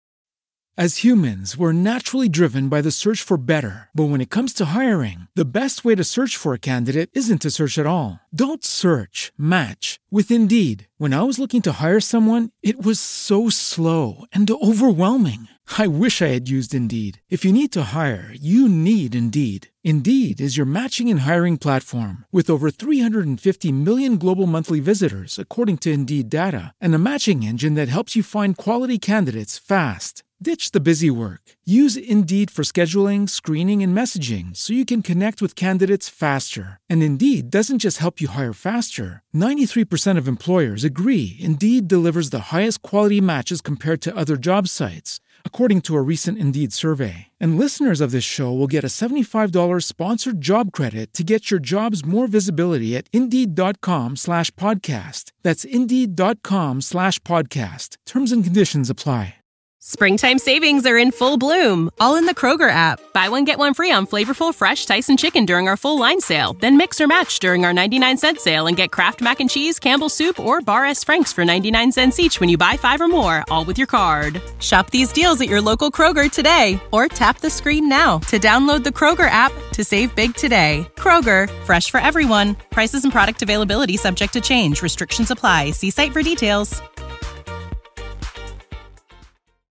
As humans, we're naturally driven by the search for better. But when it comes to hiring, the best way to search for a candidate isn't to search at all. Don't search, match with Indeed. When I was looking to hire someone, it was so slow and overwhelming. I wish I had used Indeed. If you need to hire, you need Indeed. Indeed is your matching and hiring platform with over three hundred fifty million global monthly visitors, according to Indeed data, and a matching engine that helps you find quality candidates fast. Ditch the busy work. Use Indeed for scheduling, screening, and messaging so you can connect with candidates faster. And Indeed doesn't just help you hire faster. ninety-three percent of employers agree Indeed delivers the highest quality matches compared to other job sites, according to a recent Indeed survey. And listeners of this show will get a seventy-five dollars sponsored job credit to get your jobs more visibility at Indeed.com slash podcast. That's Indeed.com slash podcast. Terms and conditions apply. Springtime savings are in full bloom, all in the Kroger app. Buy one, get one free on flavorful, fresh Tyson chicken during our full line sale. Then mix or match during our ninety-nine cent sale and get Kraft Mac and Cheese, Campbell's Soup, or Bar S. Frank's for ninety-nine cents each when you buy five or more, all with your card. Shop these deals at your local Kroger today, or tap the screen now to download the Kroger app to save big today. Kroger, fresh for everyone. Prices and product availability subject to change. Restrictions apply. See site for details.